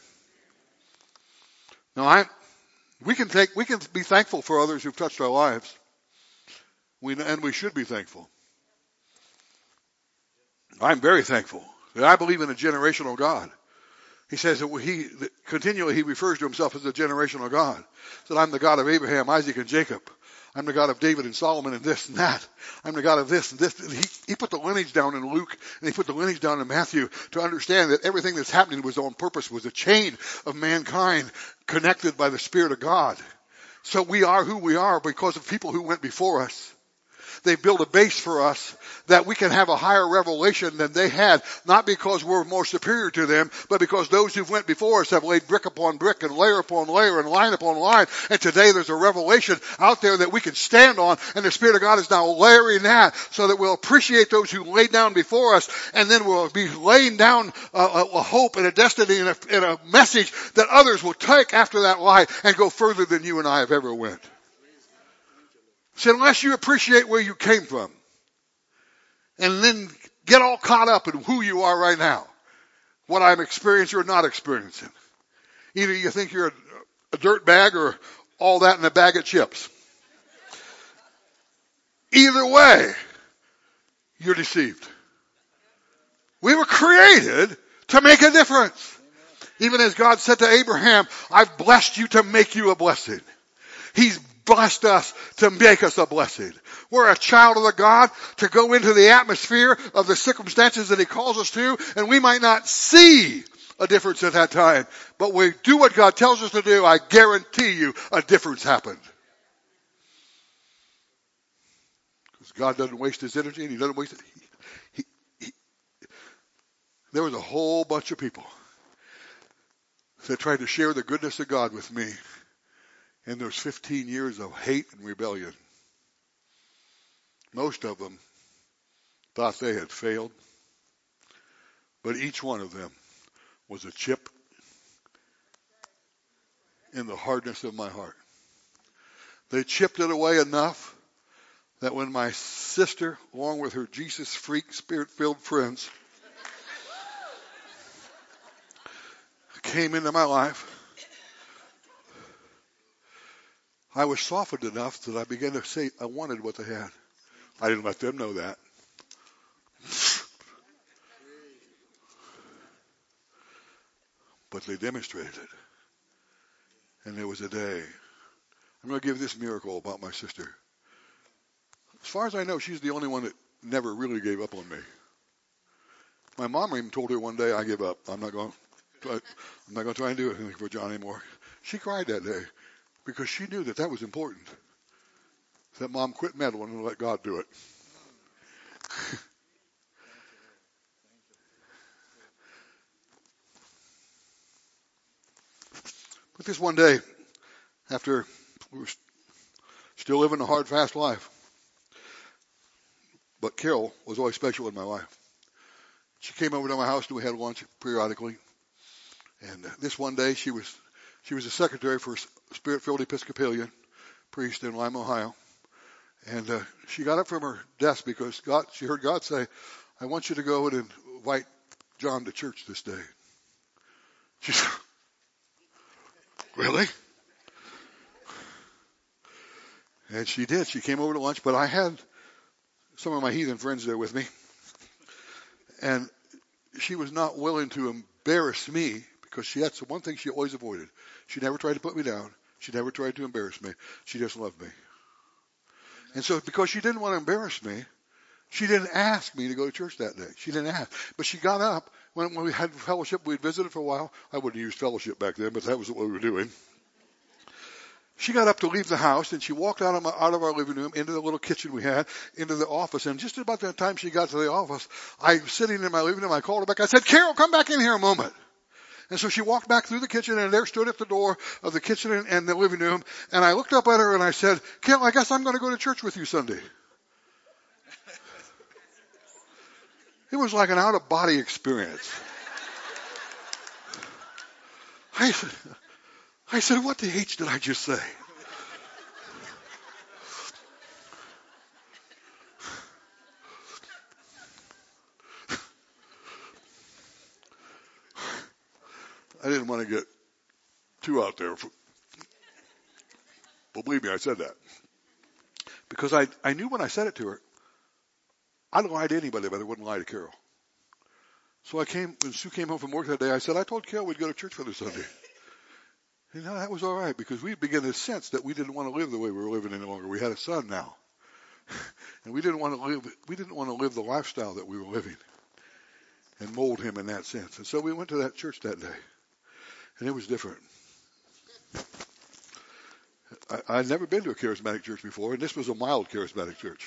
Now I, we can take, we can be thankful for others who've touched our lives. We, and we should be thankful. I'm very thankful that I believe in a generational God. He says that he, that continually he refers to himself as a generational God. That I'm the God of Abraham, Isaac, and Jacob. I'm the God of David and Solomon and this and that. I'm the God of this and this. He, he put the lineage down in Luke and he put the lineage down in Matthew to understand that everything that's happening was on purpose, was a chain of mankind connected by the Spirit of God. So we are who we are because of people who went before us. They built a base for us that we can have a higher revelation than they had, not because we're more superior to them, but because those who've went before us have laid brick upon brick and layer upon layer and line upon line. And today there's a revelation out there that we can stand on, and the Spirit of God is now layering that so that we'll appreciate those who laid down before us, and then we'll be laying down a, a, a hope and a destiny and a, and a message that others will take after that light and go further than you and I have ever went. So unless you appreciate where you came from and then get all caught up in who you are right now, what I'm experiencing or not experiencing, either you think you're a, a dirt bag or all that in a bag of chips. Either way, you're deceived. We were created to make a difference. Even as God said to Abraham, I've blessed you to make you a blessing. He's blessed us to make us a blessing. We're a child of the God to go into the atmosphere of the circumstances that he calls us to, and we might not see a difference at that time, but we do what God tells us to do, I guarantee you a difference happened. Because God doesn't waste his energy and he doesn't waste it. He, he, he, there was a whole bunch of people that tried to share the goodness of God with me. And there's fifteen years of hate and rebellion. Most of them thought they had failed. But each one of them was a chip in the hardness of my heart. They chipped it away enough that when my sister, along with her Jesus freak, spirit-filled friends, came into my life, I was softened enough that I began to say I wanted what they had. I didn't let them know that. But they demonstrated it. And there was a day. I'm going to give this miracle about my sister. As far as I know, she's the only one that never really gave up on me. My mom even told her one day, I give up. I'm not going to, I'm not going to try and do anything for John anymore. She cried that day. Because she knew that that was important. That mom quit meddling and let God do it. But this one day, after we were still living a hard, fast life, but Carol was always special in my life. She came over to my house and we had lunch periodically. And this one day she was She was a secretary for a Spirit-filled Episcopalian priest in Lima, Ohio. And uh, she got up from her desk because God, she heard God say, I want you to go and invite John to church this day. She said, really? And she did. She came over to lunch, but I had some of my heathen friends there with me. And she was not willing to embarrass me because she that's the one thing she always avoided. She never tried to put me down. She never tried to embarrass me. She just loved me. And so because she didn't want to embarrass me, she didn't ask me to go to church that day. She didn't ask. But she got up. When, when we had fellowship, we'd visited for a while. I wouldn't use fellowship back then, but that was what we were doing. She got up to leave the house, and she walked out of, my, out of our living room into the little kitchen we had, into the office. And just about the time she got to the office, I was sitting in my living room. I called her back. I said, Carol, come back in here a moment. And so she walked back through the kitchen, and there stood at the door of the kitchen and, and the living room. And I looked up at her, and I said, Carol, I guess I'm going to go to church with you Sunday. It was like an out-of-body experience. I said, I said, what the H did I just say? I didn't want to get too out there. But believe me, I said that. Because I, I knew when I said it to her, I'd lie to anybody, but I wouldn't lie to Carol. So I came, when Sue came home from work that day, I said, I told Carol we'd go to church for this Sunday. You know, that was all right because we began to sense that we didn't want to live the way we were living any longer. We had a son now. And we didn't want to live, we didn't want to live the lifestyle that we were living and mold him in that sense. And so we went to that church that day. And it was different. I, I'd never been to a charismatic church before, and this was a mild charismatic church.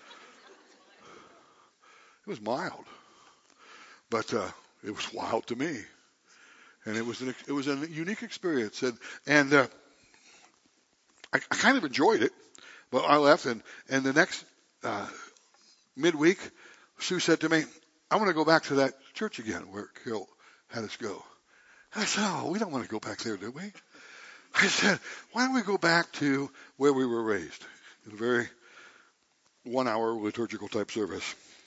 It was mild. But uh, it was wild to me. And it was an, it was a unique experience. And, and uh, I, I kind of enjoyed it. But I left, and, and the next uh, midweek, Sue said to me, I want to go back to that church again where Carol had us go. I said, oh, we don't want to go back there, do we? I said, why don't we go back to where we were raised? In a very one-hour liturgical type service.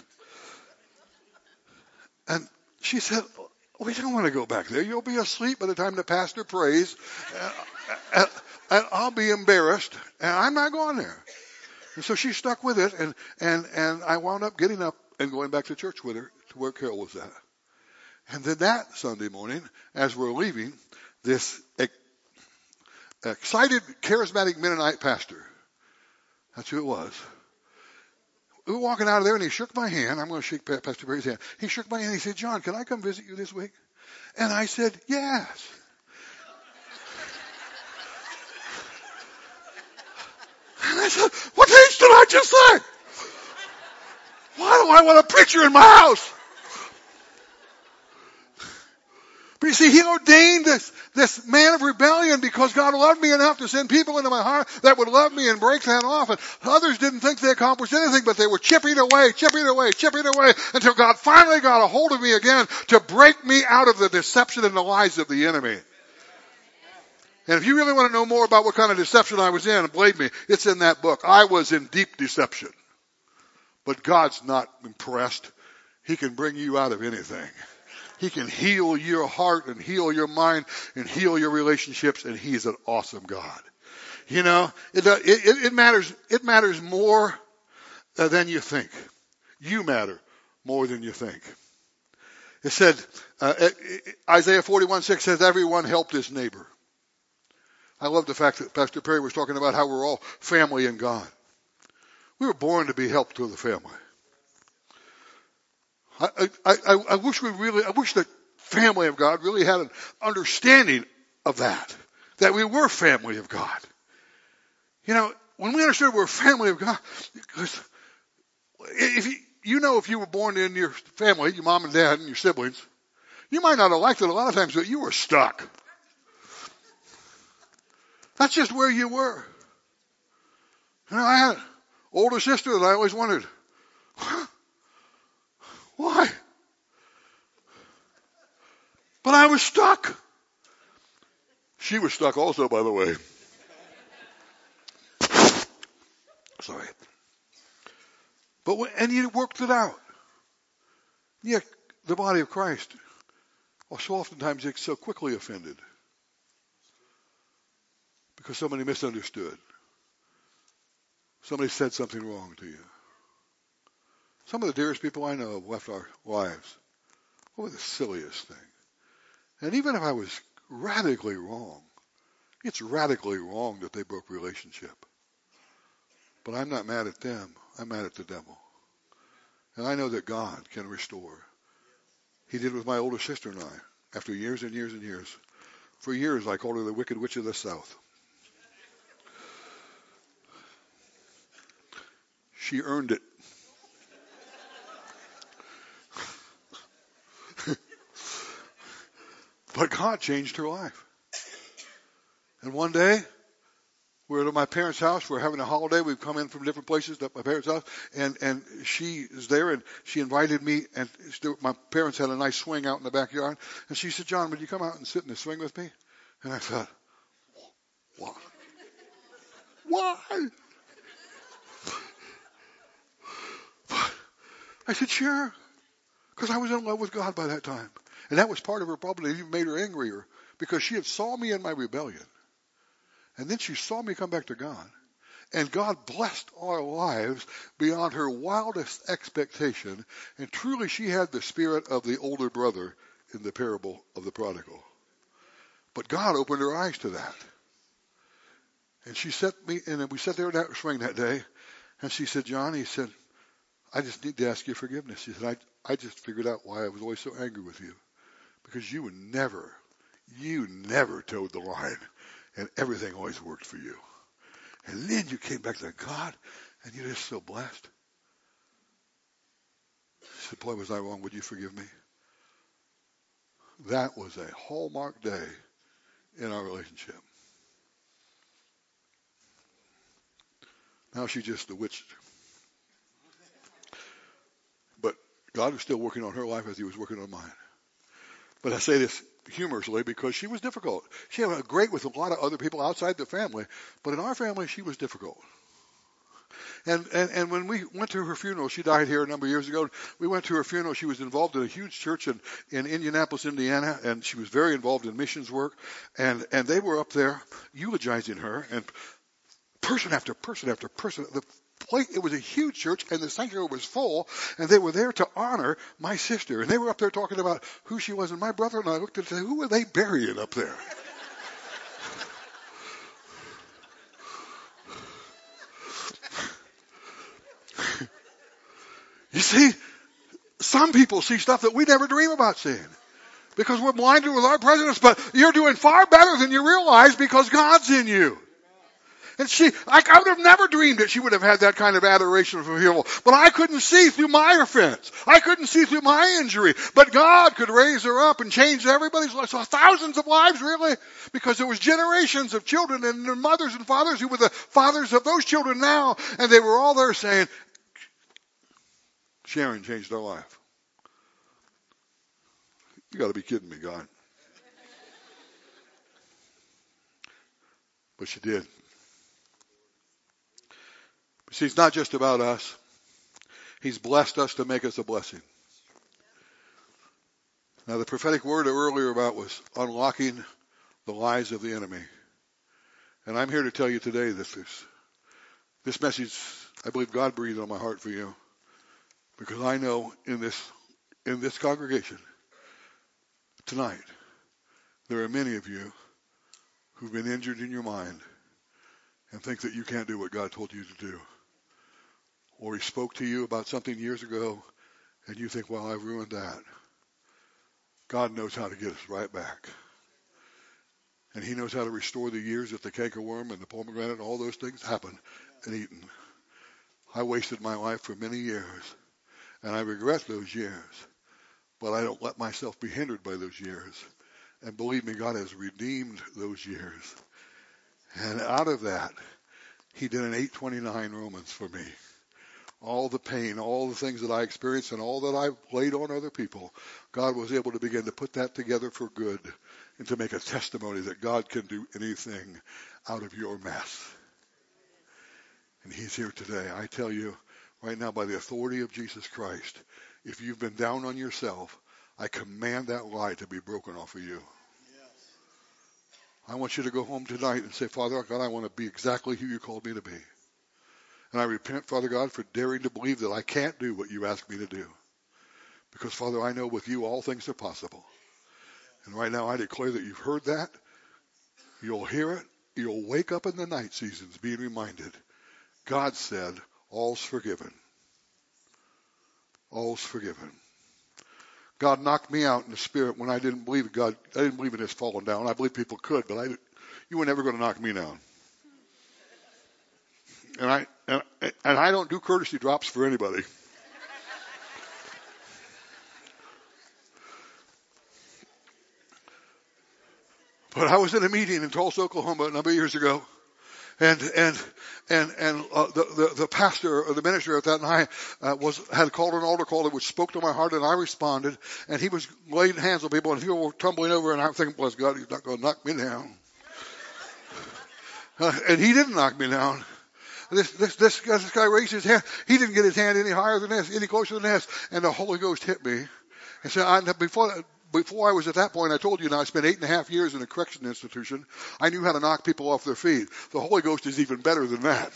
And she said, we don't want to go back there. You'll be asleep by the time the pastor prays, and, and, and I'll be embarrassed, and I'm not going there. And so she stuck with it, and, and, and I wound up getting up and going back to church with her to where Carol was at. And then that Sunday morning, as we're leaving, this ex- excited, charismatic Mennonite pastor, that's who it was, we were walking out of there, and he shook my hand. I'm going to shake Pastor Barry's hand. He shook my hand, and he said, John, can I come visit you this week? And I said, yes. And I said, what the H did I just say? Why do I want a preacher in my house? But you see, he ordained this, this man of rebellion because God loved me enough to send people into my heart that would love me and break that off. And others didn't think they accomplished anything, but they were chipping away, chipping away, chipping away until God finally got a hold of me again to break me out of the deception and the lies of the enemy. And if you really want to know more about what kind of deception I was in, believe me, it's in that book. I was in deep deception. But God's not impressed. He can bring you out of anything. He can heal your heart and heal your mind and heal your relationships, and He's an awesome God. You know, it, it, it matters, it matters more uh, than you think. You matter more than you think. It said, uh, Isaiah forty-one six says, everyone helped his neighbor. I love the fact that Pastor Perry was talking about how we're all family in God. We were born to be helped to the family. I, I, I, I wish we really, I wish the family of God really had an understanding of that, that we were family of God. You know, when we understood we're family of God, because if you, you know, if you were born in your family, your mom and dad and your siblings, you might not have liked it a lot of times, but you were stuck. That's just where you were. You know, I had an older sister that I always wondered, why? But I was stuck. She was stuck also, by the way. Sorry. But when, and you worked it out. Yeah, the body of Christ are so oftentimes gets so quickly offended because somebody misunderstood. Somebody said something wrong to you. Some of the dearest people I know have left our lives over the silliest thing. And even if I was radically wrong, it's radically wrong that they broke relationship. But I'm not mad at them. I'm mad at the devil. And I know that God can restore. He did with my older sister and I after years and years and years. For years, I called her the Wicked Witch of the South. She earned it. But God changed her life. And one day, we're at my parents' house. We're having a holiday. We've come in from different places to my parents' house. And, and she is there, and she invited me. And my parents had a nice swing out in the backyard. And she said, John, would you come out and sit in the swing with me? And I thought, why? Why? I said, sure. Because I was in love with God by that time. And that was part of her problem. It even made her angrier because she had saw me in my rebellion. And then she saw me come back to God. And God blessed our lives beyond her wildest expectation. And truly she had the spirit of the older brother in the parable of the prodigal. But God opened her eyes to that. And she set me, and we sat there in that swing that day. And she said, John, he said, I just need to ask you forgiveness. She said, I, I just figured out why I was always so angry with you. Because you would never, you never towed the line. And everything always worked for you. And then you came back to God, and you're just so blessed. She said, boy, was I wrong? Would you forgive me? That was a hallmark day in our relationship. Now she's just the witch. But God was still working on her life as he was working on mine. But I say this humorously because she was difficult. She had a great with a lot of other people outside the family, but in our family she was difficult. And, and and when we went to her funeral, she died here a number of years ago. We went to her funeral. She was involved in a huge church in, in Indianapolis, Indiana, and she was very involved in missions work. And and they were up there eulogizing her, and person after person after person. The place, it was a huge church, and the sanctuary was full, and they were there to honor my sister. And they were up there talking about who she was. And my brother and I looked at it and said, who are they burying up there? You see, some people see stuff that we never dream about seeing because we're blinded with our prejudice, but you're doing far better than you realize because God's in you. And she, I, I would have never dreamed that she would have had that kind of adoration from people. But I couldn't see through my offense. I couldn't see through my injury. But God could raise her up and change everybody's lives. So thousands of lives, really. Because there was generations of children and their mothers and fathers who were the fathers of those children now. And they were all there saying, Sharon changed our life. You got to be kidding me, God. But she did. See, it's not just about us. He's blessed us to make us a blessing. Now, the prophetic word earlier about was unlocking the lies of the enemy. And I'm here to tell you today that this, this message, I believe God breathed on my heart for you. Because I know in this, in this congregation tonight, there are many of you who've been injured in your mind and think that you can't do what God told you to do. Or he spoke to you about something years ago, and you think, well, I've ruined that. God knows how to get us right back. And he knows how to restore the years that the cankerworm and the pomegranate and all those things happened and eaten. I wasted my life for many years, and I regret those years. But I don't let myself be hindered by those years. And believe me, God has redeemed those years. And out of that, he did an eight twenty-nine Romans for me. All the pain, all the things that I experienced and all that I've laid on other people, God was able to begin to put that together for good and to make a testimony that God can do anything out of your mess. And he's here today. I tell you right now, by the authority of Jesus Christ, if you've been down on yourself, I command that lie to be broken off of you. I want you to go home tonight and say, Father God, I want to be exactly who you called me to be. And I repent, Father God, for daring to believe that I can't do what you asked me to do. Because, Father, I know with you all things are possible. And right now I declare that you've heard that. You'll hear it. You'll wake up in the night seasons being reminded. God said, all's forgiven. All's forgiven. God knocked me out in the spirit when I didn't believe God. I didn't believe in his falling down. I believe people could, but I, you were never going to knock me down. And I and, and I don't do courtesy drops for anybody. But I was in a meeting in Tulsa, Oklahoma, a number of years ago, and and and and uh, the, the the pastor or the minister at that night uh, was had called an altar call which spoke to my heart, and I responded. And he was laying hands on people, and people were tumbling over, and I'm thinking, bless God, he's not going to knock me down. Uh, and he didn't knock me down. This, this, this, guy, this guy raised his hand. He didn't get his hand any higher than this, any closer than this. And the Holy Ghost hit me. And so I, before, before I was at that point, I told you now, I spent eight and a half years in a correction institution. I knew how to knock people off their feet. The Holy Ghost is even better than that.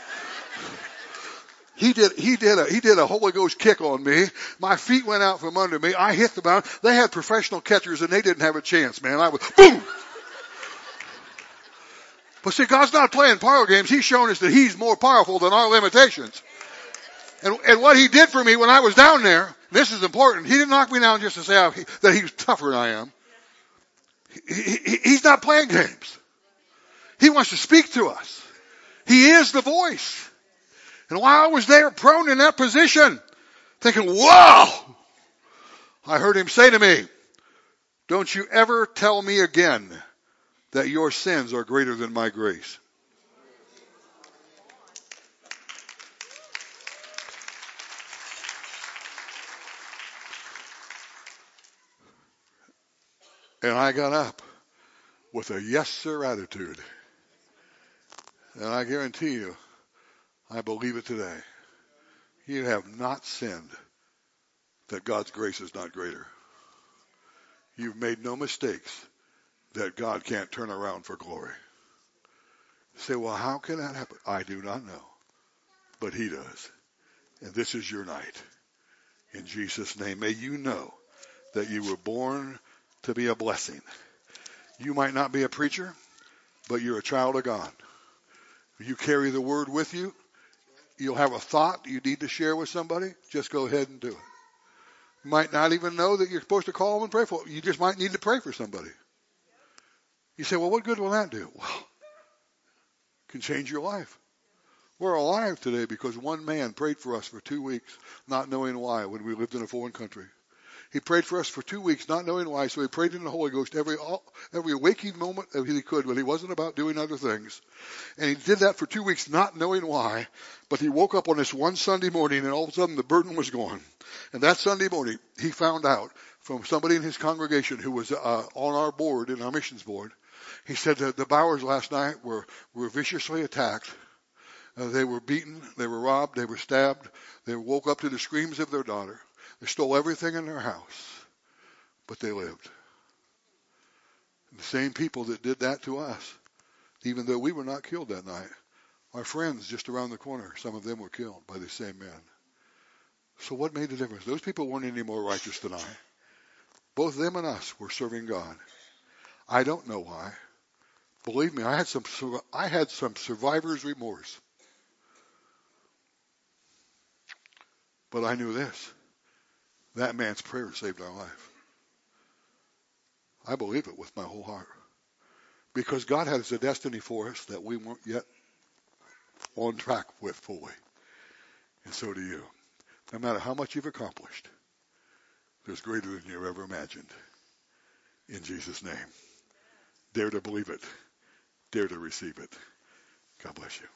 He did, he did a, he did a Holy Ghost kick on me. My feet went out from under me. I hit the ground. They had professional catchers and they didn't have a chance, man. I was, boom! But see, God's not playing parlor games. He's shown us that he's more powerful than our limitations. And, and what he did for me when I was down there, this is important. He didn't knock me down just to say that he's tougher than I am. He, he, he's not playing games. He wants to speak to us. He is the voice. And while I was there prone in that position, thinking, wow, I heard him say to me, don't you ever tell me again that your sins are greater than my grace. And I got up with a yes sir attitude. And I guarantee you, I believe it today. You have not sinned that God's grace is not greater. You've made no mistakes that God can't turn around for glory. You say, well, how can that happen? I do not know, but he does. And this is your night. In Jesus' name, may you know that you were born to be a blessing. You might not be a preacher, but you're a child of God. You carry the word with you. You'll have a thought you need to share with somebody. Just go ahead and do it. You might not even know that you're supposed to call them and pray for them. You just might need to pray for somebody. You say, well, what good will that do? Well, it can change your life. We're alive today because one man prayed for us for two weeks, not knowing why, when we lived in a foreign country. He prayed for us for two weeks, not knowing why, so he prayed in the Holy Ghost every every waking moment that he could, but he wasn't about doing other things. And he did that for two weeks, not knowing why, but he woke up on this one Sunday morning, and all of a sudden the burden was gone. And that Sunday morning, he found out from somebody in his congregation who was uh, on our board, in our missions board. He said that the Bowers last night were, were viciously attacked. Uh, they were beaten, they were robbed, they were stabbed. They woke up to the screams of their daughter. They stole everything in their house, but they lived. And the same people that did that to us, even though we were not killed that night, our friends just around the corner, some of them were killed by the same men. So what made the difference? Those people weren't any more righteous than I. Both them and us were serving God. I don't know why. Believe me, I had some I had some survivor's remorse. But I knew this. That man's prayer saved our life. I believe it with my whole heart. Because God has a destiny for us that we weren't yet on track with fully. And so do you. No matter how much you've accomplished, there's greater than you ever imagined. In Jesus' name. Dare to believe it. Dare to receive it. God bless you.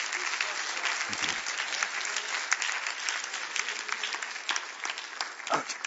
Thank you.